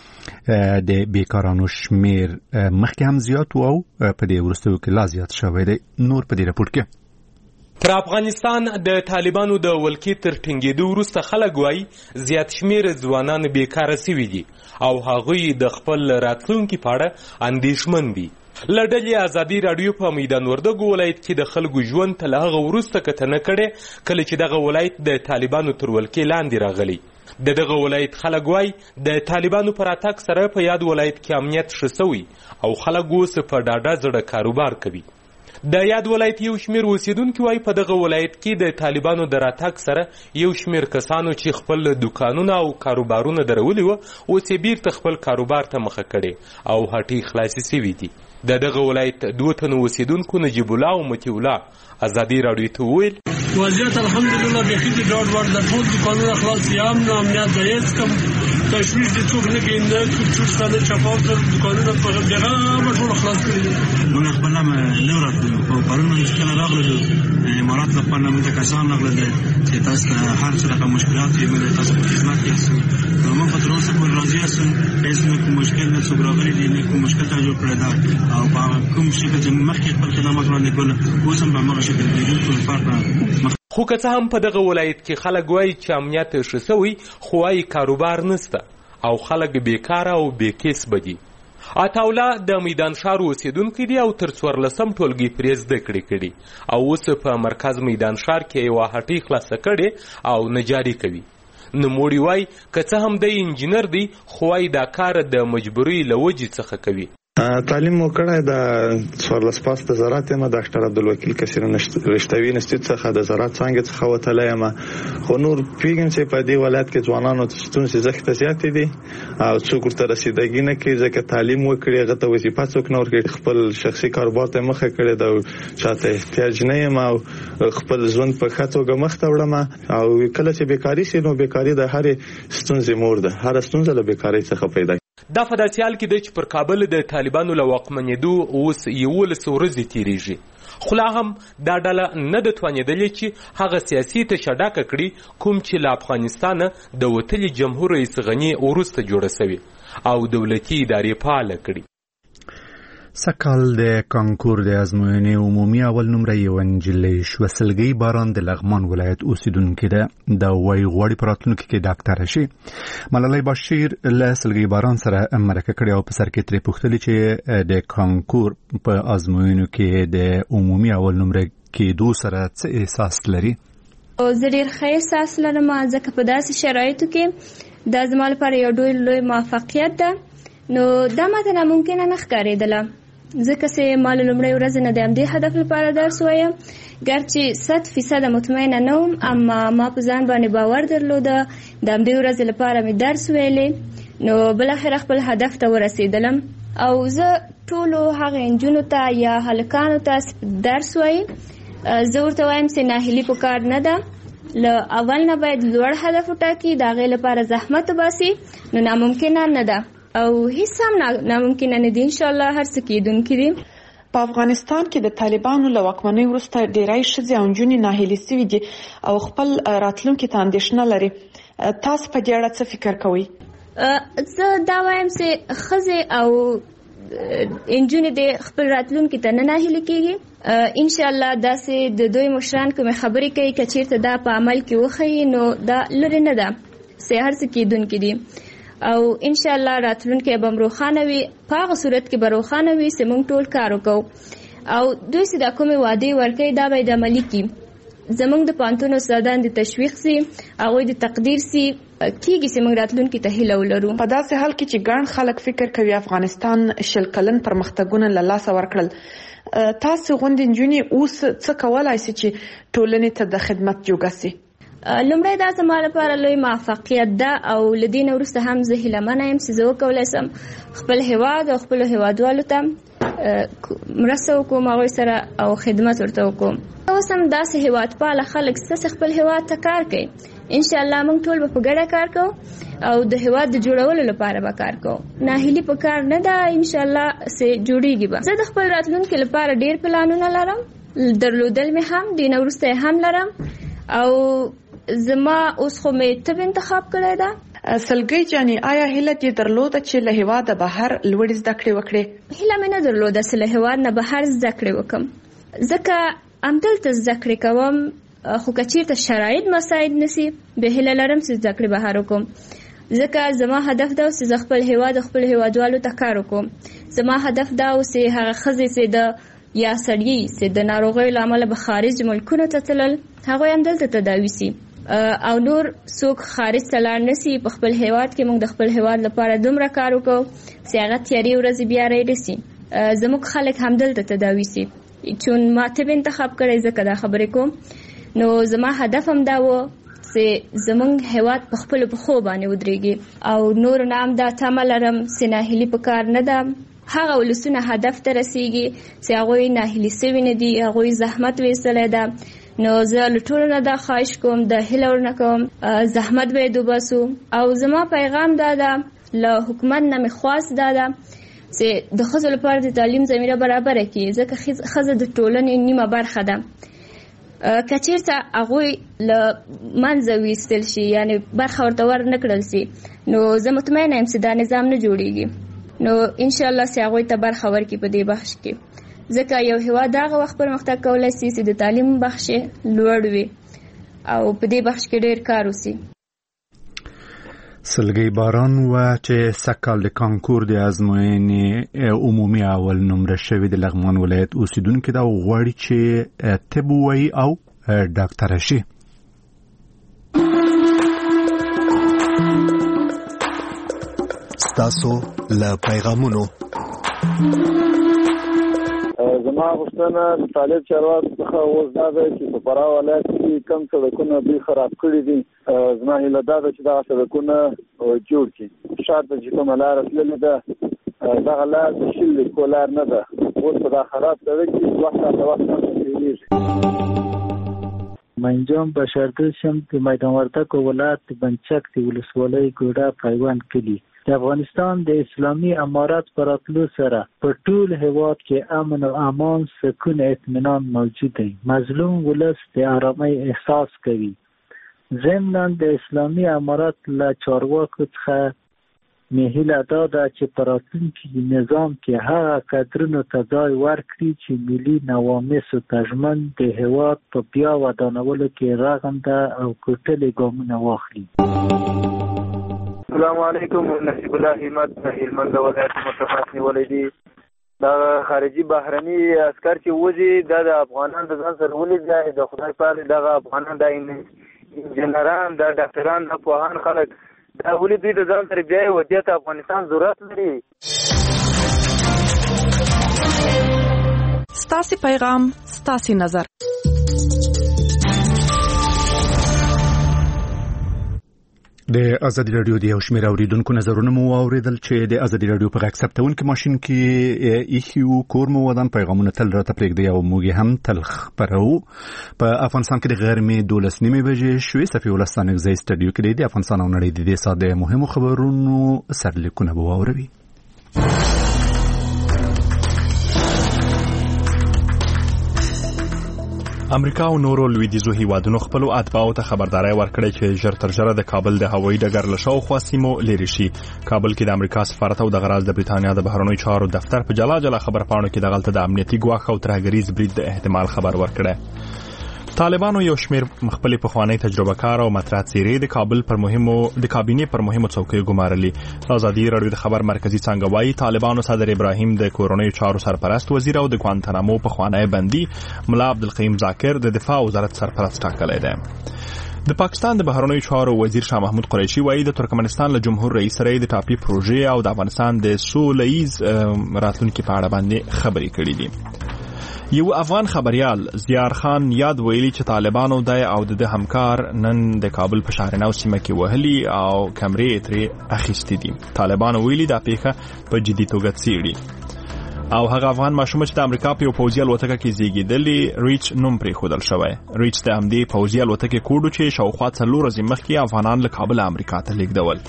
کې د بیکارانو شمیر مخکې هم زیات او په دې وروستیو کې لا زیات شوی دی. نور په دې راپور کې تر افغانستان د طالبانو د ولکې تر ټینګېدو وروسته خلک وایي زیات شمیر ځوانان بیکاره سوي دي او هغوی د خپل راتلونکي په اړه اندېښمن دي. له ډلې ازادي راډیو په میدان وردګ ولایت کې د خلکو ژوند ته له هغه وروسته کتنه کړې کله چې دغه ولایت د طالبانو تر ولکې لاندې راغلی. د دغه ولایت خلک وایي د طالبانو پر راتګ سره په یاد ولایت کې امنیت ښه سوی او خلک اوس په ډاډه زړه کاروبار کوي. د یاد ولایت یو شمیر اوسیدونکي وایي په دغه ولایت کې د طالبانو د راتګ سره یو شمیر کسانو چې خپل دکانونه او کاروبارونه درولي وو اوس یې بیرته خپل کاروبار ته مخه کړي او هټۍ خلاصې سوي دي. د دغه ولایت دوه تنو اوسیدونکو نجیب الله او مطیع الله ازادي راډیو ته وویل وضعیت الحمدلله بیخي د ډاډ وړ ده، ټول دکانونه خلاص دي، امن او امنیت ده، هېڅ کوم تشویش د څوک نه کوي، نه چور شته نه چپاو ته دکانونه په بېغمه ټول خلاص کړي دي. موږ خپل نه وراتلو خو پرون موږ چې کله راغلو د امارات لخوا نه موږ ته کسان راغلل چې تاسو ته هر څه رقم مشکلات وي موږ تاسو په خدمت کې یاستو، نو موږ تر اوسه پورې راضي یاستو، هېڅ نه کوم مشکل نه څوک راغلی دی، نه کوم مشکل ته جوړ کړی ده او په کوم شکل چې مخکې خپل خدمات وړاندې کول اوس هم په هماغه شکل کې ټول فرق. خو که څه هم په دغه ولایت کې خلک وایي چې امنیت ښه سوی خو وایي کاروبار نسته او خلک بیکاره او بېکسبه دي. عطاالله د میدان ښار اوسیدونکی دی او تر څوارلسم ټولګي پرې زده کړې کړي او اوس په مرکز میدان ښار کې یوه هټۍ خلاصه کړې او نجاري کوي. نوموړي وایي که څه هم دی انجینر دی خو وایي دا کار د مجبورۍ له وجې څخه کوي. تعلیم مو کړی د څوارلس پاس د زراعت یم، ډاکټر عبدالوکیل کثیر رشتوي انسټیټیوټ څخه د زراعت څانګې څخه وتلی یم، خو نور پوهېږم چې په دې ولایت کې ځوانانو ستونزې زښته زیاتې دي او څوک ورته رسیدګي نه کوي ځکه تعلیم وکړي هغه ته وظیفه څوک نه ورکوي، خپل شخصي کاروبار ته مخه کړې ده او چاته احتیاج نه یم او خپل ژوند په ښه توګه مخته وړم او کله چې بیکاري سي نو بیکاري د هرې ستونزې مور ده، هره ستونزه له بیکارۍ څخه پیدا. دا په داسې حال کې دی چې پر کابل د طالبانو له واکمنېدو اوس یولس ورځې تېرېږي، خو لا هم دا ډله نه ده توانېدلې چې هغه سیاسي تشه ډکه کړي کوم چې له افغانستانه د وتلي جمهور رئیس غني وروسته جوړه سوې او دولتي ادارې فعاله کړي. سکال د کانکور د ازموینې عمومي اول نمره یو نجلۍ شوه. سلګۍ باران د لغمان ولایت اوسیدونکې ده. د وایي غواړي په راتلونکي کې ډاکټره شي. ملالۍ بشیر له سلګۍ باران سره مرکه کړې او په سر کې ترې پوښتلې چې د کانکور په ازموینو کې د عمومي اول نمره کېدو سره څه احساس لري؟ زه ډېر ښه احساس لرم، ځکه په داسې شرایطو کې دا زما لپاره یو ډېر لوی موفقیت ده. نو دا ماته ناممکنه نه ښکارېدله، ځکه چې ما له لومړۍ ورځې نه د همدې هدف لپاره درس وایم. ګرچې صد فیصده مطمئنه نه وم، اما ما په ځان باندې باور درلوده. د همدې ورځې لپاره مې درس ویلې، نو بالاخره خپل هدف ته ورسېدلم. او زه ټولو هغه نجونو ته یا هلکانو ته درس وایم، زه ورته وایم چې ناهیلي په کار نه ده. له اول نه باید لوړ هدف وټاکي، د هغې لپاره زحمت وباسي، نو ناممکنه نه ده او هیڅ هم ناممکنه نه دي. انشاءالله هر څه کېدونکي دي. په افغانستان کې د طالبانو له واکمنۍ وروسته ډېری ښځې او نجونې ناهیلې سوي دي او خپل راتلونکي ته اندېښنه لري. تاسو په دې اړه څه فکر کوئ؟ زه دا وایم چې ښځې او نجونې د خپل راتلونکي ته نه ناهیلې کېږي. انشاءالله داسې د دوی مشران کومې خبرې کوي، که چېرته دا په عمل کې وښیي نو دا لرې نه ده، چې هر څه کېدونکي دي. او انشاءالله راتلونکي به هم روښانه وي. په هغه صورت کې به روښانه وي چې موږ ټول کار وکړو او دوی چې دا کومې وعدې ورکوي دا به یې د عملي کړي. زموږ د پوهنتون استادان د تشویق سي، هغوی د تقدیر سي، کېږي چې موږ راتلونکي ته هیله ولرو. په داسې حال کې چې ګڼ خلک فکر کوي افغانستان شل کلن پرمختګونه له لاسه ورکړل، تاسو غوندې نجونې اوس څه کولی سي چې ټولنې ته د خدمت جوګه سي؟ لومړی دا زما لپاره لوی موفقیت ده او له دې نه وروسته هم زه هیلهمنه یم چې زه وکولی سم خپل هیواد او خپلو هیوادوالو ته مرسته وکړم، هغوی سره او خدمت ورته وکړم. اوس هم داسې هیوادپاله خلک ستاسې خپل هیواد ته کار کوي. انشاءالله موږ ټول به په ګډه کار کوو او د هیواد د جوړولو لپاره به کار کوو. ناهیلي په کار نه ده، انشاءالله چې جوړیږي به. زه د خپل راتلونکي لپاره ډېر پلانونه لرم، درلودل مې هم دې نه وروسته هم لرم. او زما اوس خو مې طب انتخاب کړی ده. سلګۍ جانې، آیا هیله دې درلوده چې له هیواده بهر لوړې زده کړې وکړې؟ هیله مې نه درلوده چې له هیواد نه بهر زده کړې وکړم، ځکه همدلته زده کړې کوم. خو که چېرته شرایط مساعد نسي، بیا هیله لرم چې زده کړې بهر وکړم، ځکه زما هدف دا و چې زه خپل هیواد او خپل هیوادوالو ته کار وکړم. زما هدف دا و چې هغه ښځې چې د یا سړي چې د ناروغیو له امله به خارج ملکونو ته تلل، هغوی همدلته تداوي سي او نور څوک خارج ته لاړ نسي. په خپل هیواد کې موږ د خپل هیواد لپاره دومره کار وکړو چې هغه تیارې ورځې بیا رانسي. زموږ خلک همدلته تداوي سي. چون ما طب انتخاب کړی ځکه دا خبرې کوم، نو زما هدف هم دا و چې زموږ هیواد په خپلو پښو باندې ودرېږي او نور نه هم دا تمه لرم چې ناهیلي په کار نه ده. هغه ولسونه هدف ته رسیږي چې هغوی ناهیلي سوي نه دي، هغوی زحمت ویستلی ده. نو زه له ټولو نه دا خواهش کوم، د هیله ورنه کوم، زحمت باید وباسو. او زما پیغام دا ده، له حکومت نه مې خواست دا ده چې د ښځو لپاره د تعلیم زمینه برابره کړي، ځکه ښځه د ټولنې نیمه برخه ده. که چېرته هغوی له منځه ویستل شي، یعنې برخه ورته ور نه کړل شي، نو زه مطمئنه یم چې دا نظام نه جوړیږي. نو انشاءالله چې هغوی ته برخه ورکړي په دې بخش کې، ځکه یو هیواد هغه وخت پرمختګ کولی شي چې د تعلیم بخش لوړ وي او په دې بخش کې ډېر کار وشي. سلګۍ باران وه چې سږکال د کانکور د ازموینې عمومي اول نمره شوې د لغمان ولایت اوسیدونکې ده او غواړي چې طب ووایي او ډاکټره شي. ستاسو له پیغامونو زما غوښتنه د طالب چارواکو څخه اوس دا ده چې په فراه ولایت کې کم سړکونه دوی خراب کړي دي. زما هیله دا ده چې دغه سړکونه جوړ کړي. ښار ته چې کومه لاره تللې ده، دغه لار د شل لیکو لار نه ده. اوس په دا خراب سړک کې وخت ته وخت نه تېرېږي. منجم بشردل شم د میدان وردګو ولایت د بنچک د ولسوالۍ ګوډه پیوند کلي. د افغانستان د اسلامي امارت پر راتلو سره په ټول هیواد کې امن او امان، سکون، اطمینان موجود دی. مظلوم ولس د آرامۍ احساس کوي. ضمناً د اسلامي امارت له چارواکو څخه مې هیله دا ده چې په راتلونکي نظام کې هغه کادرونو ته ځای ورکړي چې ملي نواميسو ته ژمن د هېواد په بیا ودانولو کې رغنده او کوټلې ګامونه واخلي. السلام علیکم. نصیب الله همت هلمند ولایت متفق نیولې دي. دا خارجي بهرني عسكر چې وځي دا د افغانان د ځان سره ولې ځای د خدای پاک دغه افغانان د انجنيران د ډاکټران د پوهان خلک دا ولې دوی د ځان سره ځای ودی ته افغانستان ضرورت لري. ستاسو پیغام ستاسو نظر. د ازادي رادیو د یو شمېر اوریدونکو نظرونه مو اوریدل چې د ازادي رادیو په غږ ثبتونکو ماشين کې ایخیو کور مو ودان پیغامونه تل راته پرېږدي او موږ هم تل خبرو. په افغانستان کې د غرمې دولس نیمې بجې شوې. صفي ولستان غزي سټډیو کې د افغانستان او نړۍ د دې ساده مهمو خبرونو سرلیکونه به واوروي. امریکا او نورو لویدیځو هیوادونو خپل اتباعو ته خبرداري ورکړې چې ژر تر ژره د کابل د هوایي ډګر له شاوخوا سیمو لرې شي. کابل کې د امریکا سفارت او د غراز د بریتانیا د بهرنیو چارو دفتر په جلا جلا خبرپاڼو کې د غلطه د امنیتي ګواښ او ترهګریز برید د احتمال خبر ورکړی. طالبانو یو شمیر خپل پخوانی تجربه کار او مطرح څیرې د کابل پر مهمو د کابینې پر مهمو څوکیو ګمارلې. ازادي رادیو د خبر مرکزی څنګه وايي طالبانو صدر ابراهیم د کورونیو چارو سرپرست وزیر او د ګوانتانامو پخوانی بندي ملا عبدالقیوم ذاکر د دفاع وزارت سرپرست ټاکلی دی. د پاکستان د بهرنیو چارو وزیر شاه محمود قریشي وايي د ترکمنستان له جمهور رئیس سره د ټاپي پروژې او د افغانستان د سولهییز راتلونکي په اړه باندې خبرې کړې دي. یو افغان خبريال زیار خان یاد ویلي چې طالبانو د او د همکار نن د کابل په شهرنو سیمه کې وهلي او کمرې ترې اخیستې دي. طالبانو ویلي دا پیښه په جدي توګه څیړي او هغه افغان ماشوم چې د امریکا په پوځي الوتکه کې زیږیدلی ریچ نوم پرې خودل شوی. ریچ د همدې پوځي الوتکې کوډو چې شاوخوا څلور ورځې مخکې افغانان له کابل امریکا ته لیږدول.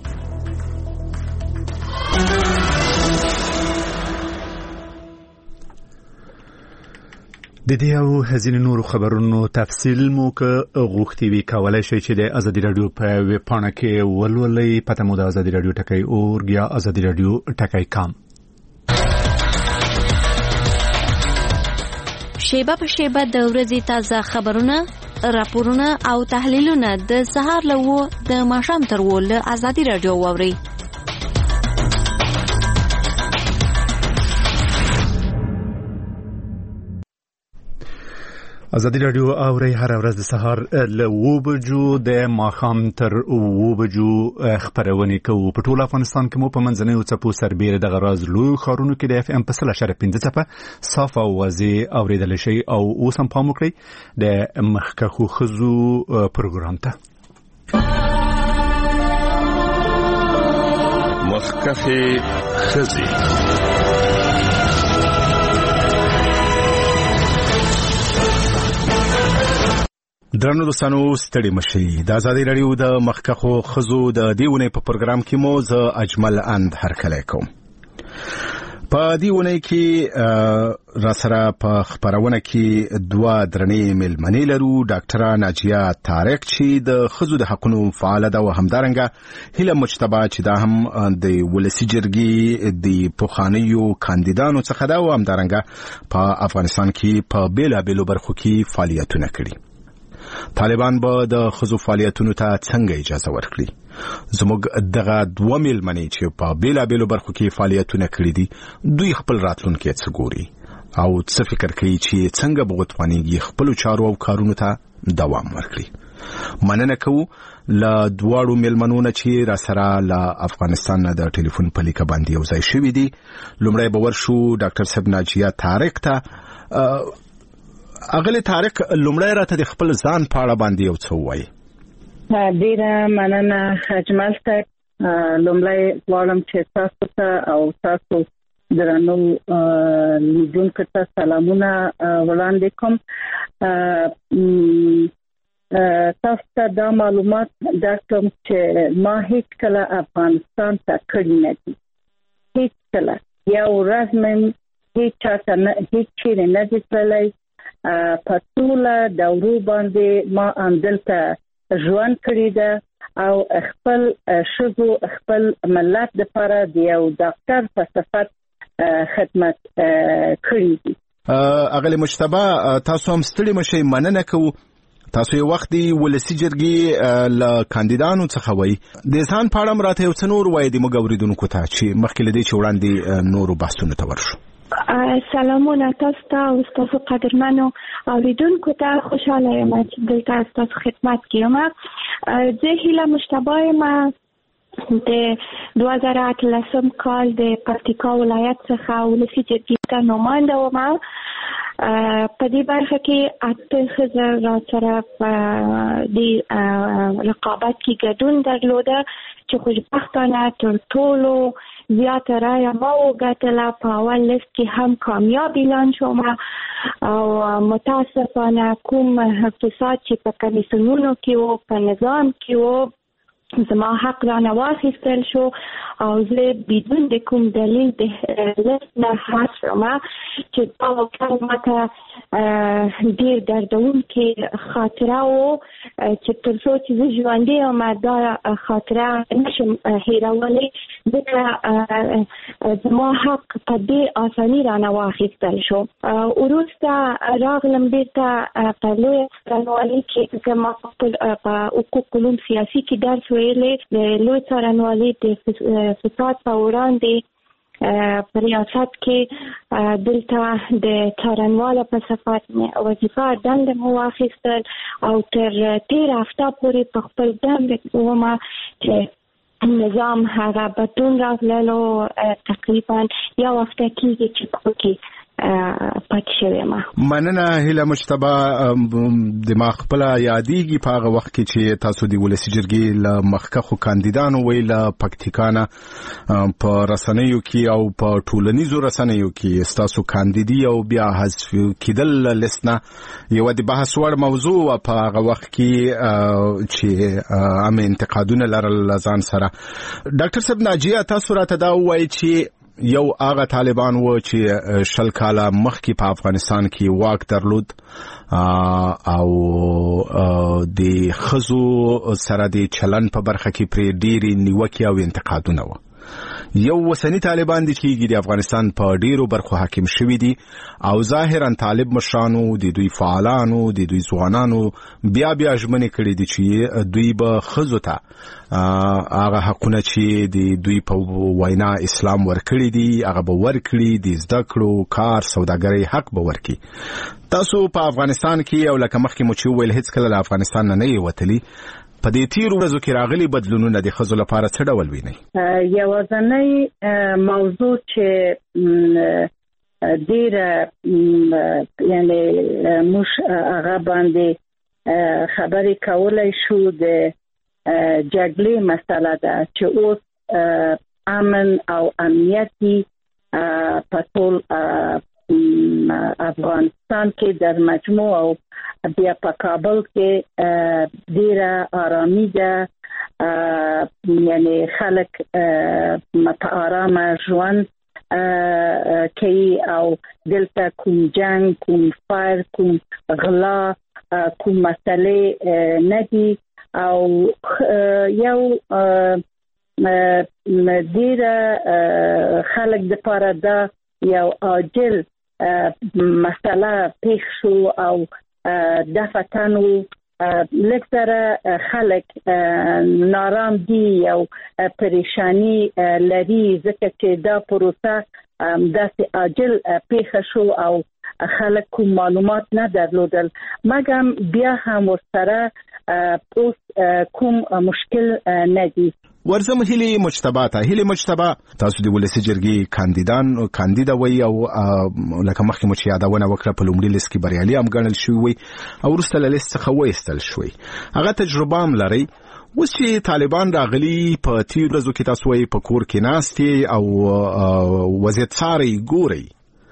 د دې او هزینې نورو خبرونو تفصیل مو که غوښتي وي کولای شئ چې د ازادي رادیو په ویب پاڼه کې ولولئ. پته مو د ازادي رادیو ټکی اورګ یا ازادي رادیو ټکی کام. شیبه په شیبه د ورځې تازه خبرونه، راپورونه او تحلیلونه د سهار له وو د ماښام تر وو له ازادي رادیو واورئ. ازادي رادیو اوري هر ورځ د سهار له اوو بجو د ماښام تر اوو بجو خبرونه کوو. په ټول افغانستان کې مو په منځنیو څپو سربېره د غراز لوی ښارونو کې د اف ام په سل اشاره پنځه څپه صاف او واضح اوریدل شي. او اوس هم پام وکړئ د مخکخو خزو پروګرام ته. مخکخه خزي درنو دوستانو ستړي مشي. د ازادي رادیو د مخکخو خزو د دیونه په پروګرام کې مو ز اجمل اند هرکلی کوم. په دیونه کې را سره په خبرونه کې دوا درنې ملمنې لرو. ډاکټره ناجیه طارق چې د خزو د حقوقو فعال ده او همدارنګه هیله مجتبی چې دا هم د ولسی جرګي د پوخانیو کاندیدانو څخه ده او همدارنګه په افغانستان کې په بیلا بیلو برخو کې فعالیتونه کړي. طالبان به د خزو فعالیتونو ته څنګه اجازه ورکړي؟ زموږ دغه دوه ملمنې چې په بیلا بیلو برخو کې فعالیتونه کړي دي دوی خپل راتلونکي څه ګوري او څه فکر کوي چې څنګه به وتوانیږي خپل چارو او کارونو ته دوام ورکړي. مننه کوو له دواړو ملمنونو چې را سره له افغانستان نه د ټلیفون په لیکه باندې یو ځای شوي دي. لومړی به ورشو ډاکټر صاحب ناجیه طارق ته. اغلی طارق لومړی راته د خپل ځان په اړه باندې یو څه ووایي. ډیره مننه اجمل صاحب. لومړی غواړم چې تاسو ته او تاسو درنو لیدونکو ته سلامونه وړاندې کوم. تاسو ته دا معلومات درکوم چې ما هیڅ کله افغانستان ته کړی نه دي. هیڅ کله یو ورځ مې هیڅ چاته نه هیڅ چیرې نه دي تللی. په ټوله دورو باندې ما همدلته ژوند کړی ده او خپل شګو خپل ملت لپاره د یو ډاکټر په صفت خدمت کړی دي. اغلی مجتبی تاسو هم ستړي مشئ، مننه کوو. تاسو یو وخت دی ولسی جرګي ل کاندیدانو څخه وای د ځان په اړه راته یو څه نور وای د مګوریدونکو ته چې مخکې لدی چې وړاندې نورو بحثونو ته ورشو. سلامونه تاسو ته او تاسو قدرمنو اوریدونکو ته، خوشاله یم چې دلته تاسو خدمت کوم. زه هیله مجتبی ما د دوه زره اتلسم کال د پکتیکا ولایت څخه ولسی جرګې ته نماینده وم. په دې برخه کې اته ښځې راسره په دې رقابت کې ګډون درلوده چې خوشبختانه تر ټولو زیاته رایه ما وګټله. په اول لیست کې هم کامیاب اعلان شوم او متاسفانه کوم فساد چې په کمیسیونونو کې و، په نظام کې و، زما حق رانه واخیستل شو او زه بدون د کوم دلیل د لیست نه حذف شوم چې دا واقعا ماته ډېر دردونکې خاطره و چې تر څو چې زه ژوندی یم دا خاطره نشم هیرولی، ځکه زما حق په دې اساني رانه واخیستل شو. وروسته راغلم بیرته په لویه څارنوالۍ کې که ما په حقوق علوم سیاسي کې درس ویلې د لوی څارنوالۍ د فساد په وړاندې په ریاست کې دلته د څارنواله په صفت وظیفه دنده مو واخیستل او تر تېره هفته پورې په خپل دنده ومه چې نظام هغه بدلون راغللو. تقریبا یو هفته کېږي چې په کې پاتې شوی ما. مننه هیله مجتبی. دماغ خپل یادېږي په هغه وخت کې چې تاسو د ولسی جرګې له مخکښو کاندیدانو وی له پکتیکانه په رسنیو کې او په ټولنیزو رسنیو کې ستاسو کاندیدي او بیا حذف کېدل لیست نه یو د بحث وړ موضوع په هغه وخت کې چې عام انتقادونه لرل ځان سره. ډاکټر صاحب ناجیه تاسو راته دا وایي چې یو هغه طالبان و چې شل کاله مخکې په افغانستان کې واک درلود او د ښځو سره د چلن په برخه کې پرې ډېرې نیوکې او انتقادونه و. یو وسنی طالبان دي چې د افغانستان په ډیرو برخو حاکم شوي دي او ظاهرا طالب مشرانو د دوی فعالانو د دوی ځوانانو بیا بیا ژمنې کړې دي چې دوی به ښځو ته هغه حقونه چې د دوی په وینا اسلام ورکړي دي هغه به ورکړي، د زده کړو، کار، سوداګرۍ حق به ورکړي. تاسو په افغانستان کې او لکه مخکې مو چې وویل هېڅکله له افغانستان نه نه وتلي، په دې تیرو ورځو کې راغلي بدلونونه د ښځو لپاره څه ډول وینئ؟ یوازینی موضوع چې ډېره یعنې موږ هغه باندې خبرې کولی شو د جګړې مسله ده چې اوس امن او امنیتي په ټول افغانستان کې در مجموع او بیا په کابل کې ډېره آرامي ده، یعنی خلک په آرامه ژوند کوي او دلته کوم جنگ، کوم فایر، کوم غلا، کوم مسلې نه دي او یو ډېره خلک دپاره دا یو عاجل مسله پیښ شو او دفتن و لږ سره خلک نارام دي او پریشانی لري ځکه چې دا پروسه داسې عاجل پیښه شو او خلک کوم معلومات نه درلودل، مګر بیا هم ورسره اوس کوم مشکل نه دي. ورزم هیله مجتبی ته هیله مجتبی تاسو د ولسی جرګې کاندیدان کاندیدا وای او لکه مخکې مو چې یادونه وکړه په لومړي لیست کې بریالي هم ګڼل شوی وي او وروسته له لیست څخه وایستل شوی. هغه تجربه هم لري. اوس چې طالبان راغلي په تیر ورځو کې تاسو وایي په کور کې ناستې او وضعیت څاري ګوري،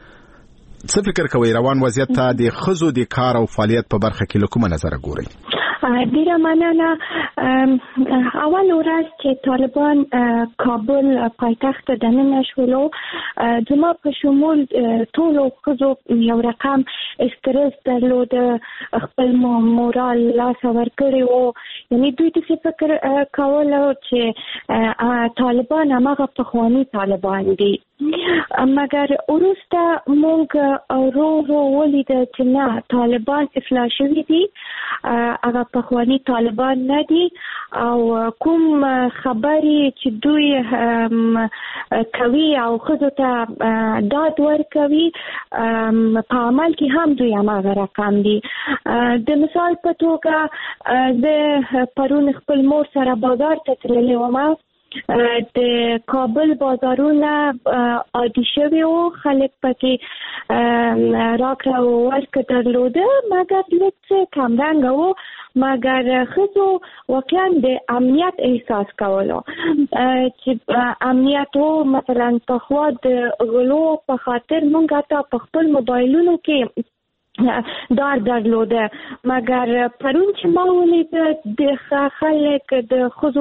څه فکر کوئ روان وضعیت ته د ښځو د کار او فعالیت په برخه کې له کومه نظره ګورئ؟ ډیره مننه. اول ورځ چې طالبان کابل پایتخت دننه شولو، زما په شمول ټولو ښځو یو رقم استرس درلود، خپل مورال لاسه ورکړی و. یعنې دوی داسې فکر کولو چې طالبان هماغه پخواني طالبان دي. مګر وروسته موږ ورو ورو ولیده چې نه، طالبان اصلاح شوي دي، هغه پخواني طالبان نه دي، او کوم خبرې چې دوی کوي او ښځو ته داد ورکوي په عمل کې هم دوی هماغه رقم دي. د مثال په توګه زه پرون خپل مور سره بازار ته تللی وم. د کابل بازارونه عادي شوي وو، خلک پکې راکړه ورکړه درلوده، مګر لږ څه کمرنګه وو. مګر ښځو واقعا د امنیت احساس کولو چې امنیت وو. مثلا پخوا د غلو په خاطر موږ حتی په خپل موبایلونو کې دار درلوده، مګر پرون چې ما ولیده د خلک د ښځو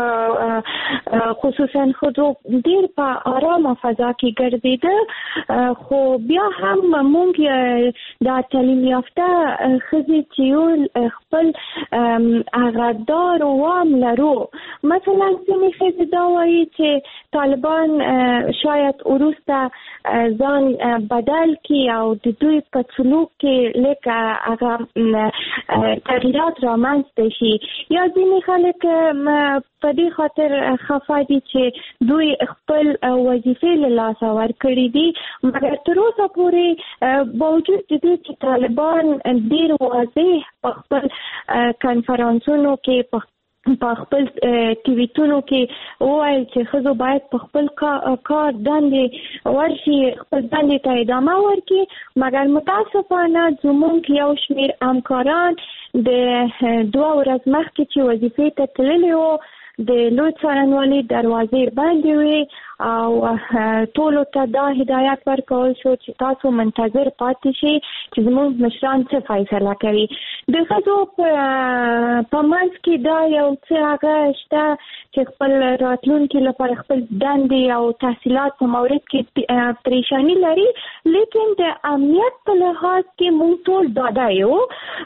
خصوصا ښځو ډېر په آرامه فضا کې ګرځېده. خو بیا هم موږ دا تعلیم یافته ښځې چې یو خپل هغه دار وام لرو. مثلا ځینې ښځې دا وایي چې طالبان شاید وروسته ځان بدل کړي او د دوی په سلوک کې لکه هغه تغییرات رامنځته شي. یا ځینې خلک په دې خاطر خفه دي چې دوی خپل وظیفې له لاسه ورکړي دي. مګر تر اوسه پورې باوجود د دې چې طالبان ډېر واضح په خپل کنفرانسونو کې په په خپل ټویټونو کې وویل چې ښځو باید په خپل کار دندې ورشي، خپل دندې ته ادامه ورکړي، مګر متاسفانه زموږ یو شمېر همکاران د دوه ورځ مخکې چې وظیفې ته تللي وو د لوی څارنوالۍ دروازې بندې وې او ټولو ته دا هدایت ورکول شو چې تاسو منتظر پاتې شئ چې زموږ مشران څه فیصله کوي. د ښځو په منځ کې دا یو څه هغه شته چې خپل راتلونکي لپاره خپل دندې او تحصیلات په مورد کې پریشانی لري، لیکن د امنیت په لحاظ کې موږ ټول ډاډه یو.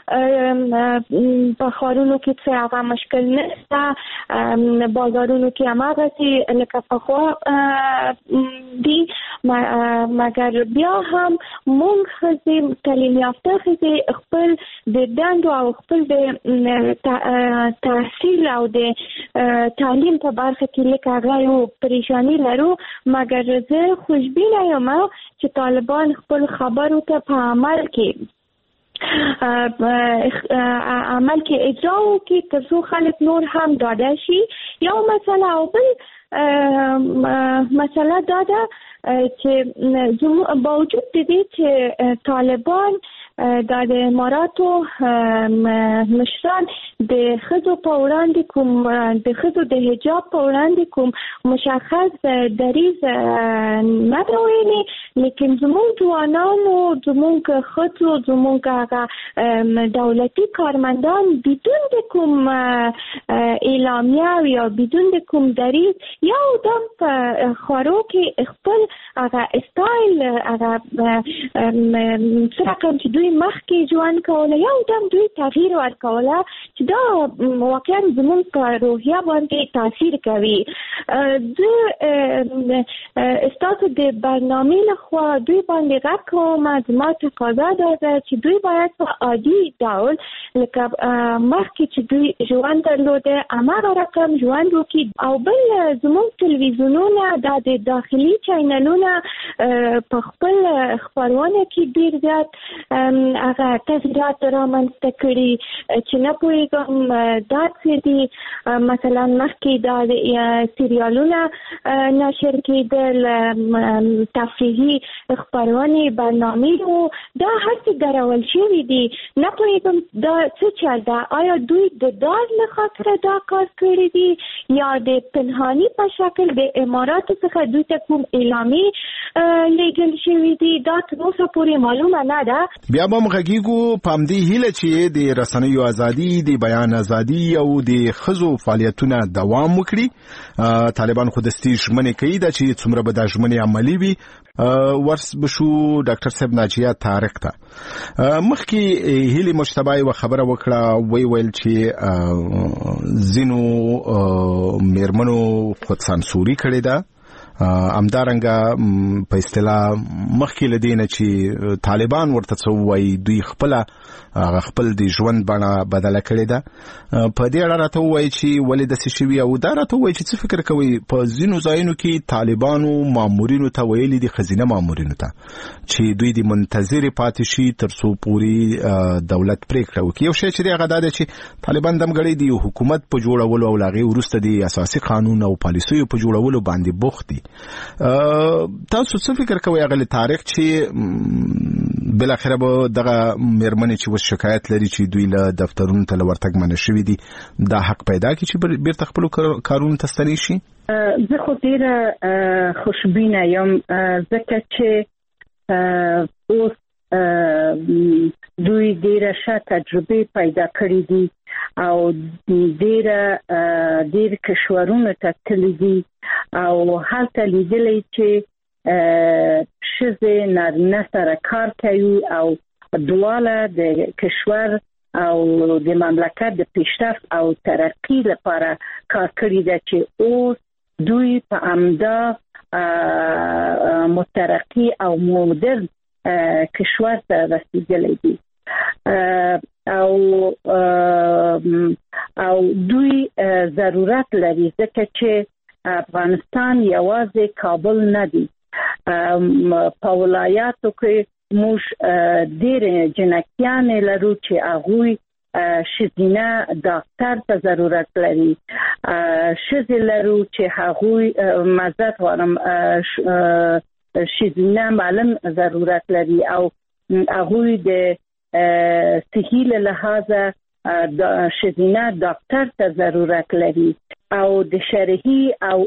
په ښارونو کې څه هغه مشکل نشته، بازارونو کې هماغسې لکه پخوا دي. مګر بیا هم موږ ښځې تعلیم یافته ښځې خپل د دندو او خپل د تحصیل او د تعلیم په برخه کې لکه هغه یو پریشانی لرو. مګر زه خوشبینه یم چې طالبان خپل خبرو ته په عمل کې عمل کې اجرا وکړي تر څو خلک نور هم ډاډه شي. یو مسله او بل مسله دا ده چې باوجود د دې چې طالبان دا د اماراتو مشران د ښځو په وړاندې کوم د ښځو د حجاب په وړاندې کوم مشخص دریځ نه دی ویلي، لیکن زموږ ځوانانو، زموږ ښځو، زموږ هغه دولتي کارمندان بدون د کوم اعلامیه یا بدون د کوم دریځ یو دم په خوارو کې خپل هغه اسټایل هغه څه رقم چې دوی مخکې ژوند کوله یو دم دوی تغییر ورکوله چې دا واقعا زموږ په روحیه باندې تاثیر کوي. زه ستاسو د برنامې لخوا دوی باندې غږ کوم، زما تقاضا دا ده چې دوی باید په عادي ډول لکه مخکې چې دوی ژوند درلوده هماغه رقم ژوند وکړي. او بل زموږ تلویزیونونه دا د داخلي چینلونه په خپل خپرونه کې ډېر زیات هغه تغییرات رامنځته کړي چې نه پوهېږم دا څه دي. مثلا مخکې دا د سریالونه نشر کېدل، تفریحي خپرونې برنامې وو، دا هر څه درول شوي دي. نه پوهېږم دا څه چل ده، آیا دوی د دار له خاطره دا کار کړی دي یا د پنهاني په شکل د اماراتو څخه دوی ته کوم اعلامي لیږل شوي دي، دا تر اوسه پورې معلومه نه ده. بیا به مغږیګو پام دی هله چې د رسنیو ازادي د بیان ازادي او د خزو فعالیتونه دوام وکړي. طالبان خو دستي ژمنې کوي دا چې څومره به د ژمنې عملی وي. ورس بشو ډاکټر صاحب ناجیه طارق ته مخکې هیلي مجتبی و خبره وکړه وی ویل چې زینو میرمنو خود سانسوري کړې ده. امدارنګه په اصطلاح مخکې لدینه چې طالبان ورته څو وایي دوی خپل خپل د ژوند بڼه بدله کړې ده. په دې اړه راته وایي چې ولې داسې شوي او دا راته وایي چې څه فکر کوي په ځینو ځایونو کې طالبانو مامورینو ته ویلي دي خزینه مامورینو ته چې دوی د منتظر پاتې شي تر څو پورې دولت پریکړه وکړي. یو شی چې هغه دا دی چې طالبان دمګړی دی حکومت په جوړولو او لاغي وروسته د اساسي قانون او پالیسیو په جوړولو باندې بوخت دي. تاسو څه فکر کوئ هغه تاریخ چې بل اخر به دغه میرمنې چې وس شکایت لري چې دوی له دفترونو ته ورتګ منع شوی دي دا حق پیدا کی چې بیرته خپل کارونه تستنی شي؟ زه خو ډیره خوشبینه یم ځکه چې اوس دوی ډیره ښه تجربه پیدا کړې دي او ډیره ډیر کشورونو ته تللي دي او هلته لیدلې چې ښځې نارینه سره کار کوي او دواړه د کشور او د مملکت د پیشرفت او ترقی لپاره کار کړی دی چې اوس دوی په امدا مترقی او مدرن کشور ته رسیدلی دي او او دوی ضرورت لري ځکه چې افغانستان یوازې کابل نه دی. په ولایاتو کې موږ ډېر جنکیانې لرو چې هغوی ښځینه ډاکټر ته ضرورت لري. ښځې لرو چې هغوی معذرت غواړم ښځینه معلم ضرورت لري او هغوی د صحي له لحاظه ښځینه ډاکټر ته ضرورت لري او د شرعي او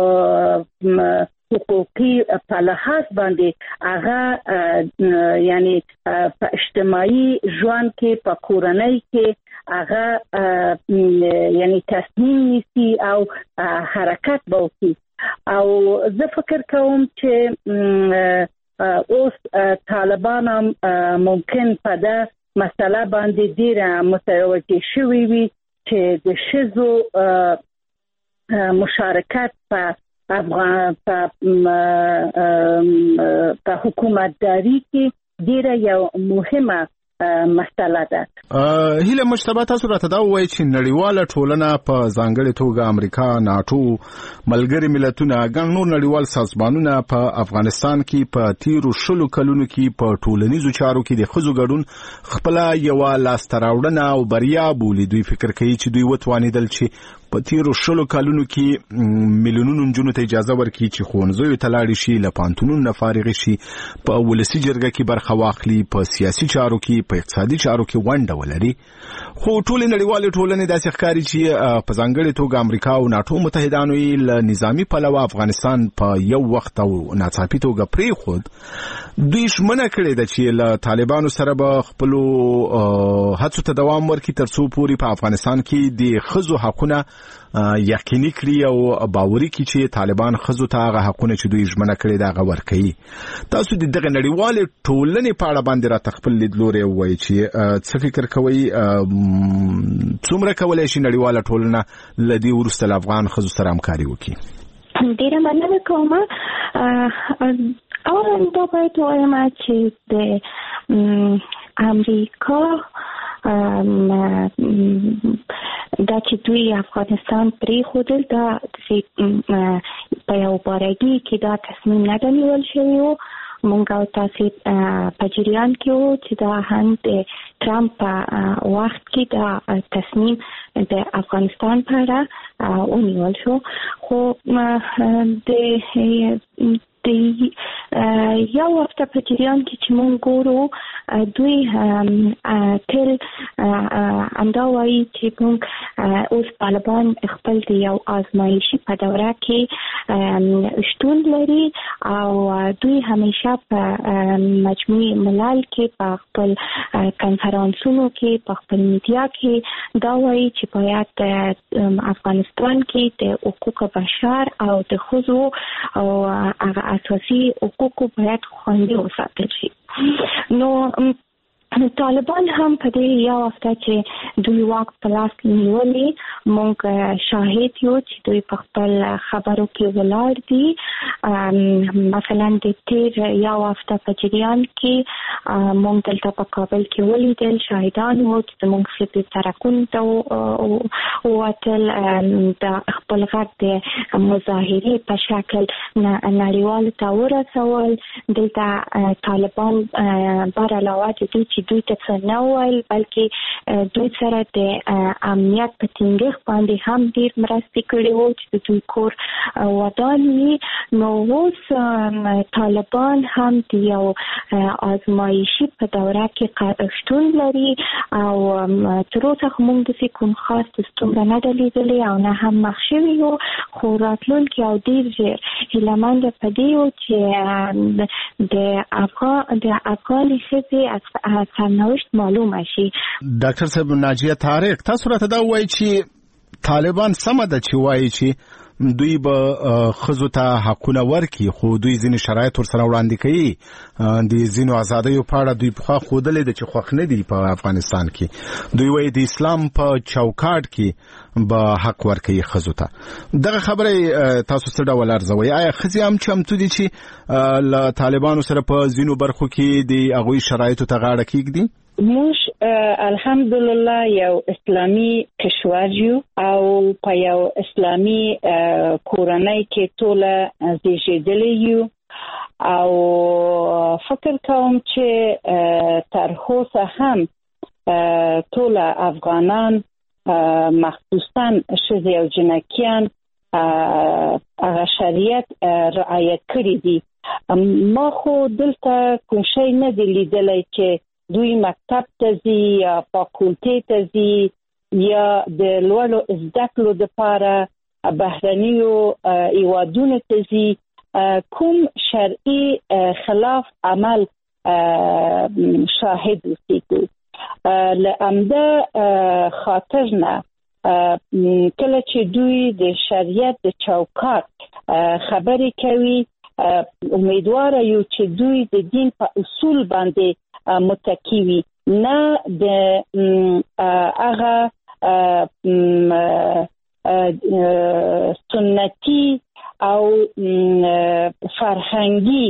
حقوقي په لحاظ باندې هغه یعنی په اجتماعي ژوند کې په کورنۍ کې هغه یعنی تصمیم نیسي او حرکت وکړي. او زه فکر کوم چې اوس طالبان هم ممکن په دا مسله باندې ډیره متوجه شوي وي چې د ښځو مشارکت په افغان په حکومتداري کې ډیره یو مهمه مسله ده. هیله مجتبی تاسو راته دا وایي چې نړیواله ټولنه په ځانګړې توګه امریکا، ناټو، ملګري ملتونه، ګڼ نور نړیوال سازمانونه په افغانستان کې په تیرو شلو کلونو کې په ټولنیزو چارو کې د ښځو ګډون خپل یو لاسته راوړنه او بریا بولي. دوی فکر کوي چې دوی وتوانیدل چې په تیرو شلو کلونو کې میلیونونو نجونو ته اجازه ورکړي چې ښوونځیو ته لاړې شي، له پوهنتونونو نه فارغې شي، په ولسي جرګه کې برخه واخلي، په سیاسي چارو کې، په اقتصادي چارو کې ونډه ولري. خو ټولې نړیوالې ټولنې داسې ښکاري چې په ځانګړې توګه امریکا او ناټو متحدانو یې له نظامي پلوه افغانستان په یو وخت او ناڅاپي توګه پرېښود. دوی ژمنه کړې ده چې له طالبانو سره به خپلو هڅو ته دوام ورکړي تر څو پورې په افغانستان کې د ښځو حقونه یقیني کړي او باوري کړي چې طالبان ښځو ته هغه حقونه چې دوی ژمنه کړې ده هغه ورکوي. تاسو د دغه نړیوالې ټولنې په اړه باندې راته خپل لیدلوری ووایئ چې څه فکر کوئ څومره کولی شي نړیواله ټولنه له دې وروسته له افغان ښځو سره همکاري وکړي؟ ډېره مننه کوم. اولا دا باید ووایم چې د امریکا دا چې دوی افغانستان پرېښودل دا په یو بارګي کې دا تصمیم نه ده نیول شوی و. مونږ او تاسې په جریان کې وو چې دا هم د ټرمپ په وخت کې دا تصمیم د افغانستان په اړه ونیول شو. خو د د د یو هفته په جریان کې چې موږ ګورو دوی تل همدا وایي چې موږ اوس طالبان خپل د یو آزمایشي په دوره کې شتون لري او دوی همیشه په مجموعي ملل کې په خپل کنفرانسونو کې په خپل میډیا کې دا وایي چې باید افغانستان کې د حقوق بشر او د ښځو او هغه اساسي حقوقو باید خوندي وساتل شي. نو طالبان هم په دې یو هفته چې دوی واک په لاس نیولې موږ شاهد یو چې دوی په خپل خبرو کې ولاړ دي. مثلا د تیر یو هفته په جریان کې موږ دلته په کابل کې ولیدل شاهدان وو چې موږ خپل ترکون ته ووتل د خپل غږ د مظاهرې په شکل نړیوالو ته ورسول. دلته طالبان بر علاوه د دوی دوی ته څه نه ویل بلکې دوی سره د امنیت په ټینګښت باندې هم ډېر مرستې کړې وو چې د دوی کور ودان وي. نو اوس طالبان هم د یو آزمایشي په دوره کې شتون لري او تر اوسه موږ داسې کوم خاص ستونزه نه ده لیدلې او نه هم مخ شوي یو، خو راتلونکي او ډېر ژر هیلهمنده په دې یو چې د افغاني ښځې سرنوشت معلومه شي. ډاکټر صاحب ناجیه طارق، تاسو راته دا وایي چې طالبان سمه ده چې وایي چې دوی به ښځو ته حقونه ورکړي، خو دوی ځینې شرایط ورسره وړاندې کوي. د ځینو ازادیو په اړه دوی پخوا ښودلې ده چې خوښ نه دي په افغانستان کې. دوی وایي د اسلام په چوکاټ کې به حق ورکوي ښځو ته. دغه خبره تاسو څه ډول ارزوئ؟ آیا ښځې هم چمتو دي چې له طالبانو سره په ځینو برخو کې د هغوی شرایطو ته غاړه کېږدي؟ موږ الحمدلله یو اسلامي کشور یو او په یو اسلامي کورنۍ کې ټوله زیږیدلي یو او فکر کوم چې تر اوسه هم ټوله افغانان مخصوصا ښځې او جنکیان هغه شریعت رعایت کړی دي. ما خو دلته کوم شی نه دی لیدلی چې دوی مکتب ته ځي یا فاکولټې ته ځي یا د لوړو زده کړو دپاره بهرنیو هیوادونو ته ځي. کوم شرعي خلاف عمل شاهد اوسېږو. له همده خاطر نه کله چې دوی د شریعت د چوکاټ خبرې کوي امیدواره یو چې دوی د دین په اصول باندې متکی وي، نه د هغه سنتي او فرهنګي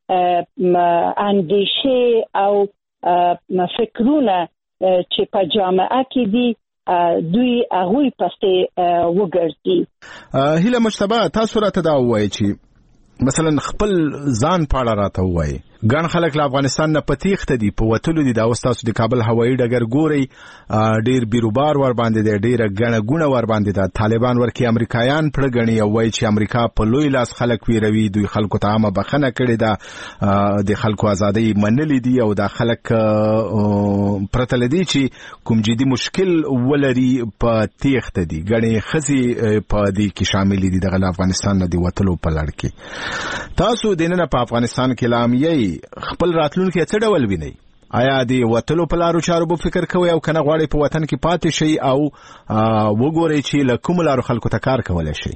اندیشه او فکرونه چې په جامعه کې دي دوی هغوی پسې وګرځي. هیله مجتبی، تاسو راته دا ووایئ چې مثلا خپل ځان په اړه راته ووایئ. ګڼ خلک له افغانستان نه په تېښته دي، په وتلو دي. دا اوس تاسو د کابل هوایي ډګر ګورئ، ډېر بیروبار ور باندې دی، ډېره ګڼه ګوڼه ور باندې ده. طالبان ورکې امریکایان پړه ګڼي او وایي چې امریکا په لوی لاس خلک ویروي. دوی خلکو ته عامه بخښنه کړې ده، د خلکو ازادۍ منلې دي او دا خلک پرته له دې چې کوم جدي مشکل ولري په تېښته دي. ګڼې ښځې په دې کې شاملې دي دغه له افغانستان نه د وتلو په لړ کې. تاسو دننه په افغانستان کې لامیي خپل راتلونکي څه ډول وینئ؟ آیا د وتلو په لارو چارو به فکر کوئ او کنه غواړئ په وطن کې پاتې شئ او وګورئ چې له کومو لارو خلکو ته کار کولی شئ؟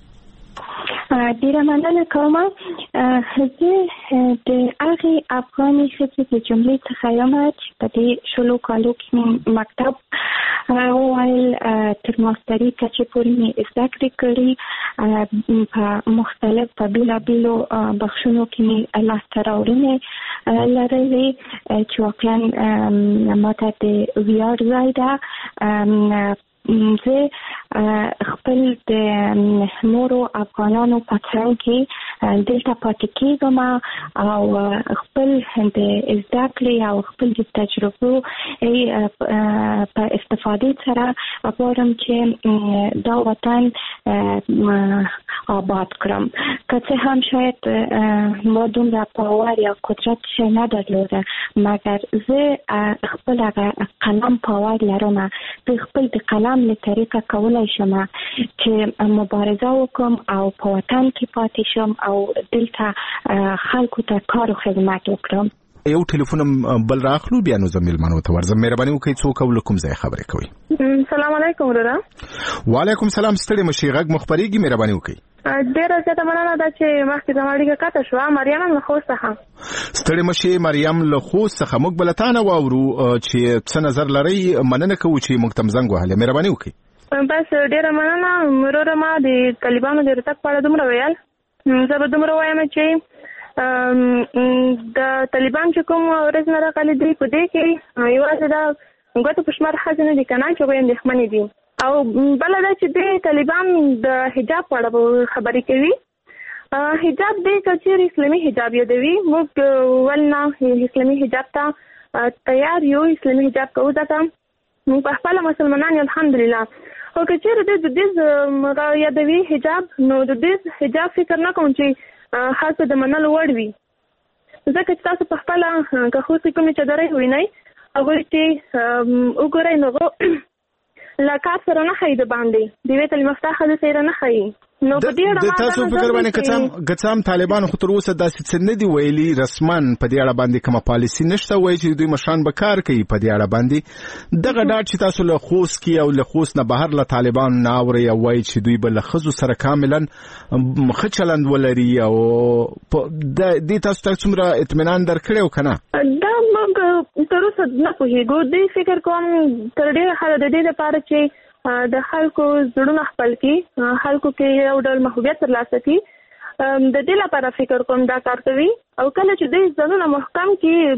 ډیره مننه کوم. زه د هغې افغاني ښځې د جملې څخه یم چې په دې شلو کالو کې مې مکتب وویل، تر ماستري کچې پورې مې زده کړې کړي، په مختلف په بېلابېلو بخشونو کې مې لاسته راوړنې لرلې چې واقعا ماته د ویاړ ځای ده. زه خپل د نورو افغانانو په څنګ کې دلته پاتې کېږم او خپل د زده کړې او خپل د تجربو په استفادې سره غواړم چې دا وطن آباد کړم. که څه هم شاید ما دومره پاور یا قدرت شي نه درلوده، مګر زه خپل قلم پاور لرم. زه خپل د قلم له طریقه کولی شم چې مبارزه وکړم او په وطن کې پاتې شم او دلته خلکو ته کار او خدمت وکړم. یو ټلیفون بل راخلو بیا نو زمیل منو ته ورزم. مهرباني وکړئ څوک او کوم ځای خبرې کوي؟ سلام علیکم وراره. وعلیکم سلام. ستړي مشي غږ مخبريږي. مهرباني وکړئ. ډیره زیاته مننه ده چې مخکې زما اړیکه قطع شوه. مریم له خوست څخه. ستړي مشي مریم له خوست څخه. موږ بلتانه واورو چې څه نظر لري. مننه کوو چې موږ تم زنګ وهله. مهرباني وکړئ. بس ډیره مننه وراره. ما د طالبانو د راتګ په اړه دومره ویل. زه به دومره وایم چې د طالبان چې کوم ورځ نه راغلي دي په دې کې یوازې دا ګوتو په شمار ښځې نه دي که نه چې هغوی اندېښمنې دي. او بله دا چې د طالبان د حجاب په اړه خبرې کوي. حجاب دی که چېرې اسلامي حجاب یادوي، موږ ولې نه اسلامي حجاب ته تیار یو. اسلامي حجاب کوو ځکه موږ په خپله مسلمانان یو الحمدلله. خو که چېرې دی دودیز یادوي حجاب، نو دودیز حجاب فکر نه کوم چې خاصه د منلو وړ وي، ځکه چې تاسو په خپله که خوستې کومې چادرۍ وینئ هغوی چې وګورئ نو له کار سره نه ښایي د باندې د یوې تعلیم یافته ښځې سره نه ښایي. نو په دې اړه تاسو فکر باندې که څه هم طالبانو خو تر اوسه داسې څه نه دي ویلي رسما په دې اړه باندې کومه پالیسي نشته وایي چې دوی مشران به کار کوي په دې اړه باندې. دغه ډاډ چې تاسو له خوست کې او له خوست نه بهر له طالبانو نه اورئ او وایي چې دوی به له ښځو سره کاملا ښه چلند ولري او دې تاسو ته څومره اطمینان درکړی او که نه؟ دا موږ تر اوسه نه پوهېږو. دوی فکر کوم تر ډېره حده د دې لپاره چې د خلکو زړونه خپل کړي، خلکو کې یو ډول محبوبیت ترلاسه کړي، د دې لپاره فکر کوم دا کار کوي. او کله چې دوی ځانونه محکم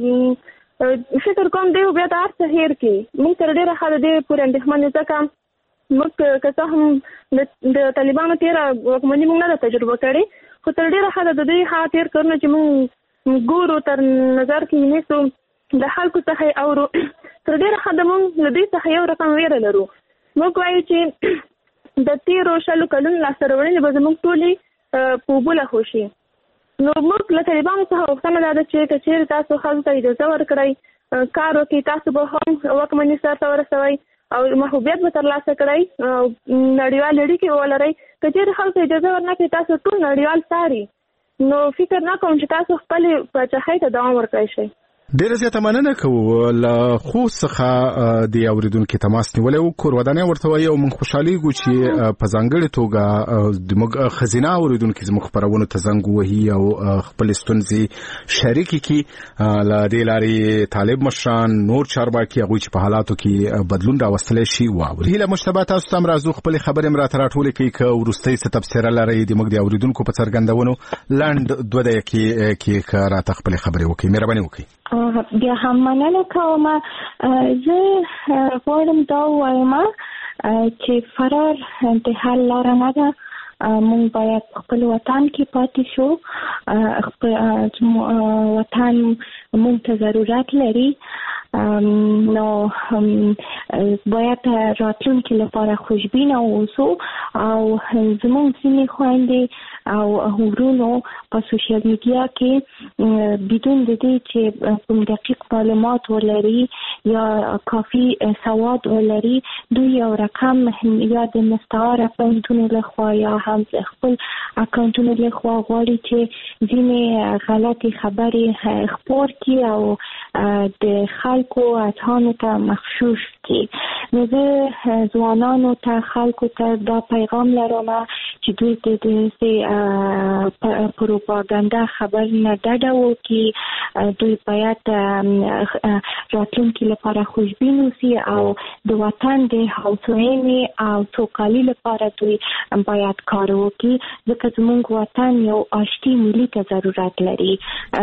کړي فکر کوم دوی بیا د هر څه هېر کړي. موږ تر ډېره حده دې پورې اندېښمن یو، ځکه موږ که څه هم د طالبانو تېره واکمني موږ نه ده تجربه کړې، خو تر ډېره حده د دوی هغه تېر کارونه چې موږ ګورو تر نظر کې نیسو د خلکو څخه اورو، تر ډېره حده موږ له دوی څخه یو رقم ویره لرو. موږ وایو چې د تیرو شلو کلونو لاسته راوړنې به زموږ ټولې په اوبو لاهو شي. نو موږ له طالبانو څخه غوښتنه دا ده چې که چېرې تاسو ښځو ته اجازه ورکړئ کار وکړي، تاسو به هم واکمني سرته ورسوئ او محبوبیت به ترلاسه کړئ او نړیوال اړیکې ولرئ. که چېرې خلکو ته اجازه ورنه کړي تاسو ټول نړیوال څاري، نو فکر نه کوم چې تاسو خپلې پاچاهۍ ته دوام ورکړی شئ. ډیره زیاته مننه کوو. له خوست څخه د اوریدونکو تماس نیولې و. کور ودانې ورته وایي او موږ خوشحالېږو چې په ځانګړې توګه زموږ ښځینه اوریدونکي زموږ خپرونو ته زنګ ووهي او خپلې ستونزې شریکې کړي. له دې لارې طالب مشران نور چارواکي هغوی چې په حالاتو کې بدلون راوستلی شي واوري. هیله مشتبه تاسو ته هم راځو خپلې خبرې هم راته راټولې کړئ. که وروستۍ څه تبصره لرئ د موږ د اوریدونکو په څرګندونو لنډ دوه دقیقې کې که راته خپلې خبرې وکړئ. مهرباني وکړئ. بیا هم مننه کوم. زه غواړم دا ووایم چې فرار د حل لاره نه ده. موږ باید خپل وطن کې پاتې شو. وطن موږ ته ضرورت لري. نو باید راتلونکي لپاره خوشبین اوسو او زموږ ځینې خویندې او ورونو په سوشل میډیا کې بدون د دې چې کوم دقیق معلومات ولري یا کافي سواد ولري دوی یو رقم یا د مستعار اکاونټونو لخوا یا هم خپل اکاونټونو لخوا غواړي چې ځینې غلطي خبرې خپور کړي او د خلکو اذهانو ته مغشوش کړي. نو زه ځوانانو ته خلکو ته دا پیغام لرم چې دوی د دې پروپاګاندا خبر نه ډډه وکړي. دوی باید راتلونکي لپاره خوشبین اوسي او د وطن د هوساینې او سوکالۍ لپاره دوی باید کار وکړي، ځکه زموږ وطن یو آشتي ملي ته ضرورت لري.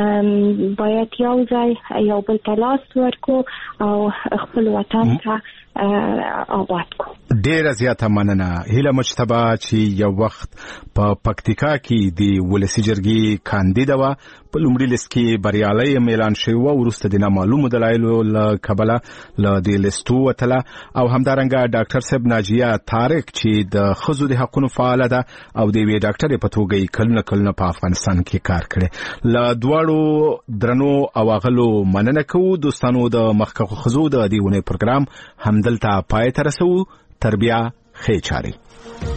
باید یو ځای یو بل ته لاس ورکړو او خپل وطن ته آباد کو. ډیره زیاته مننه. هیله مجتبی چې یو وخت په پکتیکا کې د ولسی جرګې کاندید و په لومړي لیست کې بریالي اعلان شوی و، وروسته د نامعلومو دلایلو له کبله له دې لیستو وتله، او همدارنګه ډاکټر صاحب ناجیه طارق چې د ښځو د حقوقو فعال ده او د یوې ډاکټرې په توګه یې کلونه کلونه په افغانستان کې کار کړی. له دواړو درنو او اغلو مننه کوو. دوستانو، د مخکښو ښځو د دې ونې پروګرام همدلته پای ته رسوو. تر بیا ښې چارې.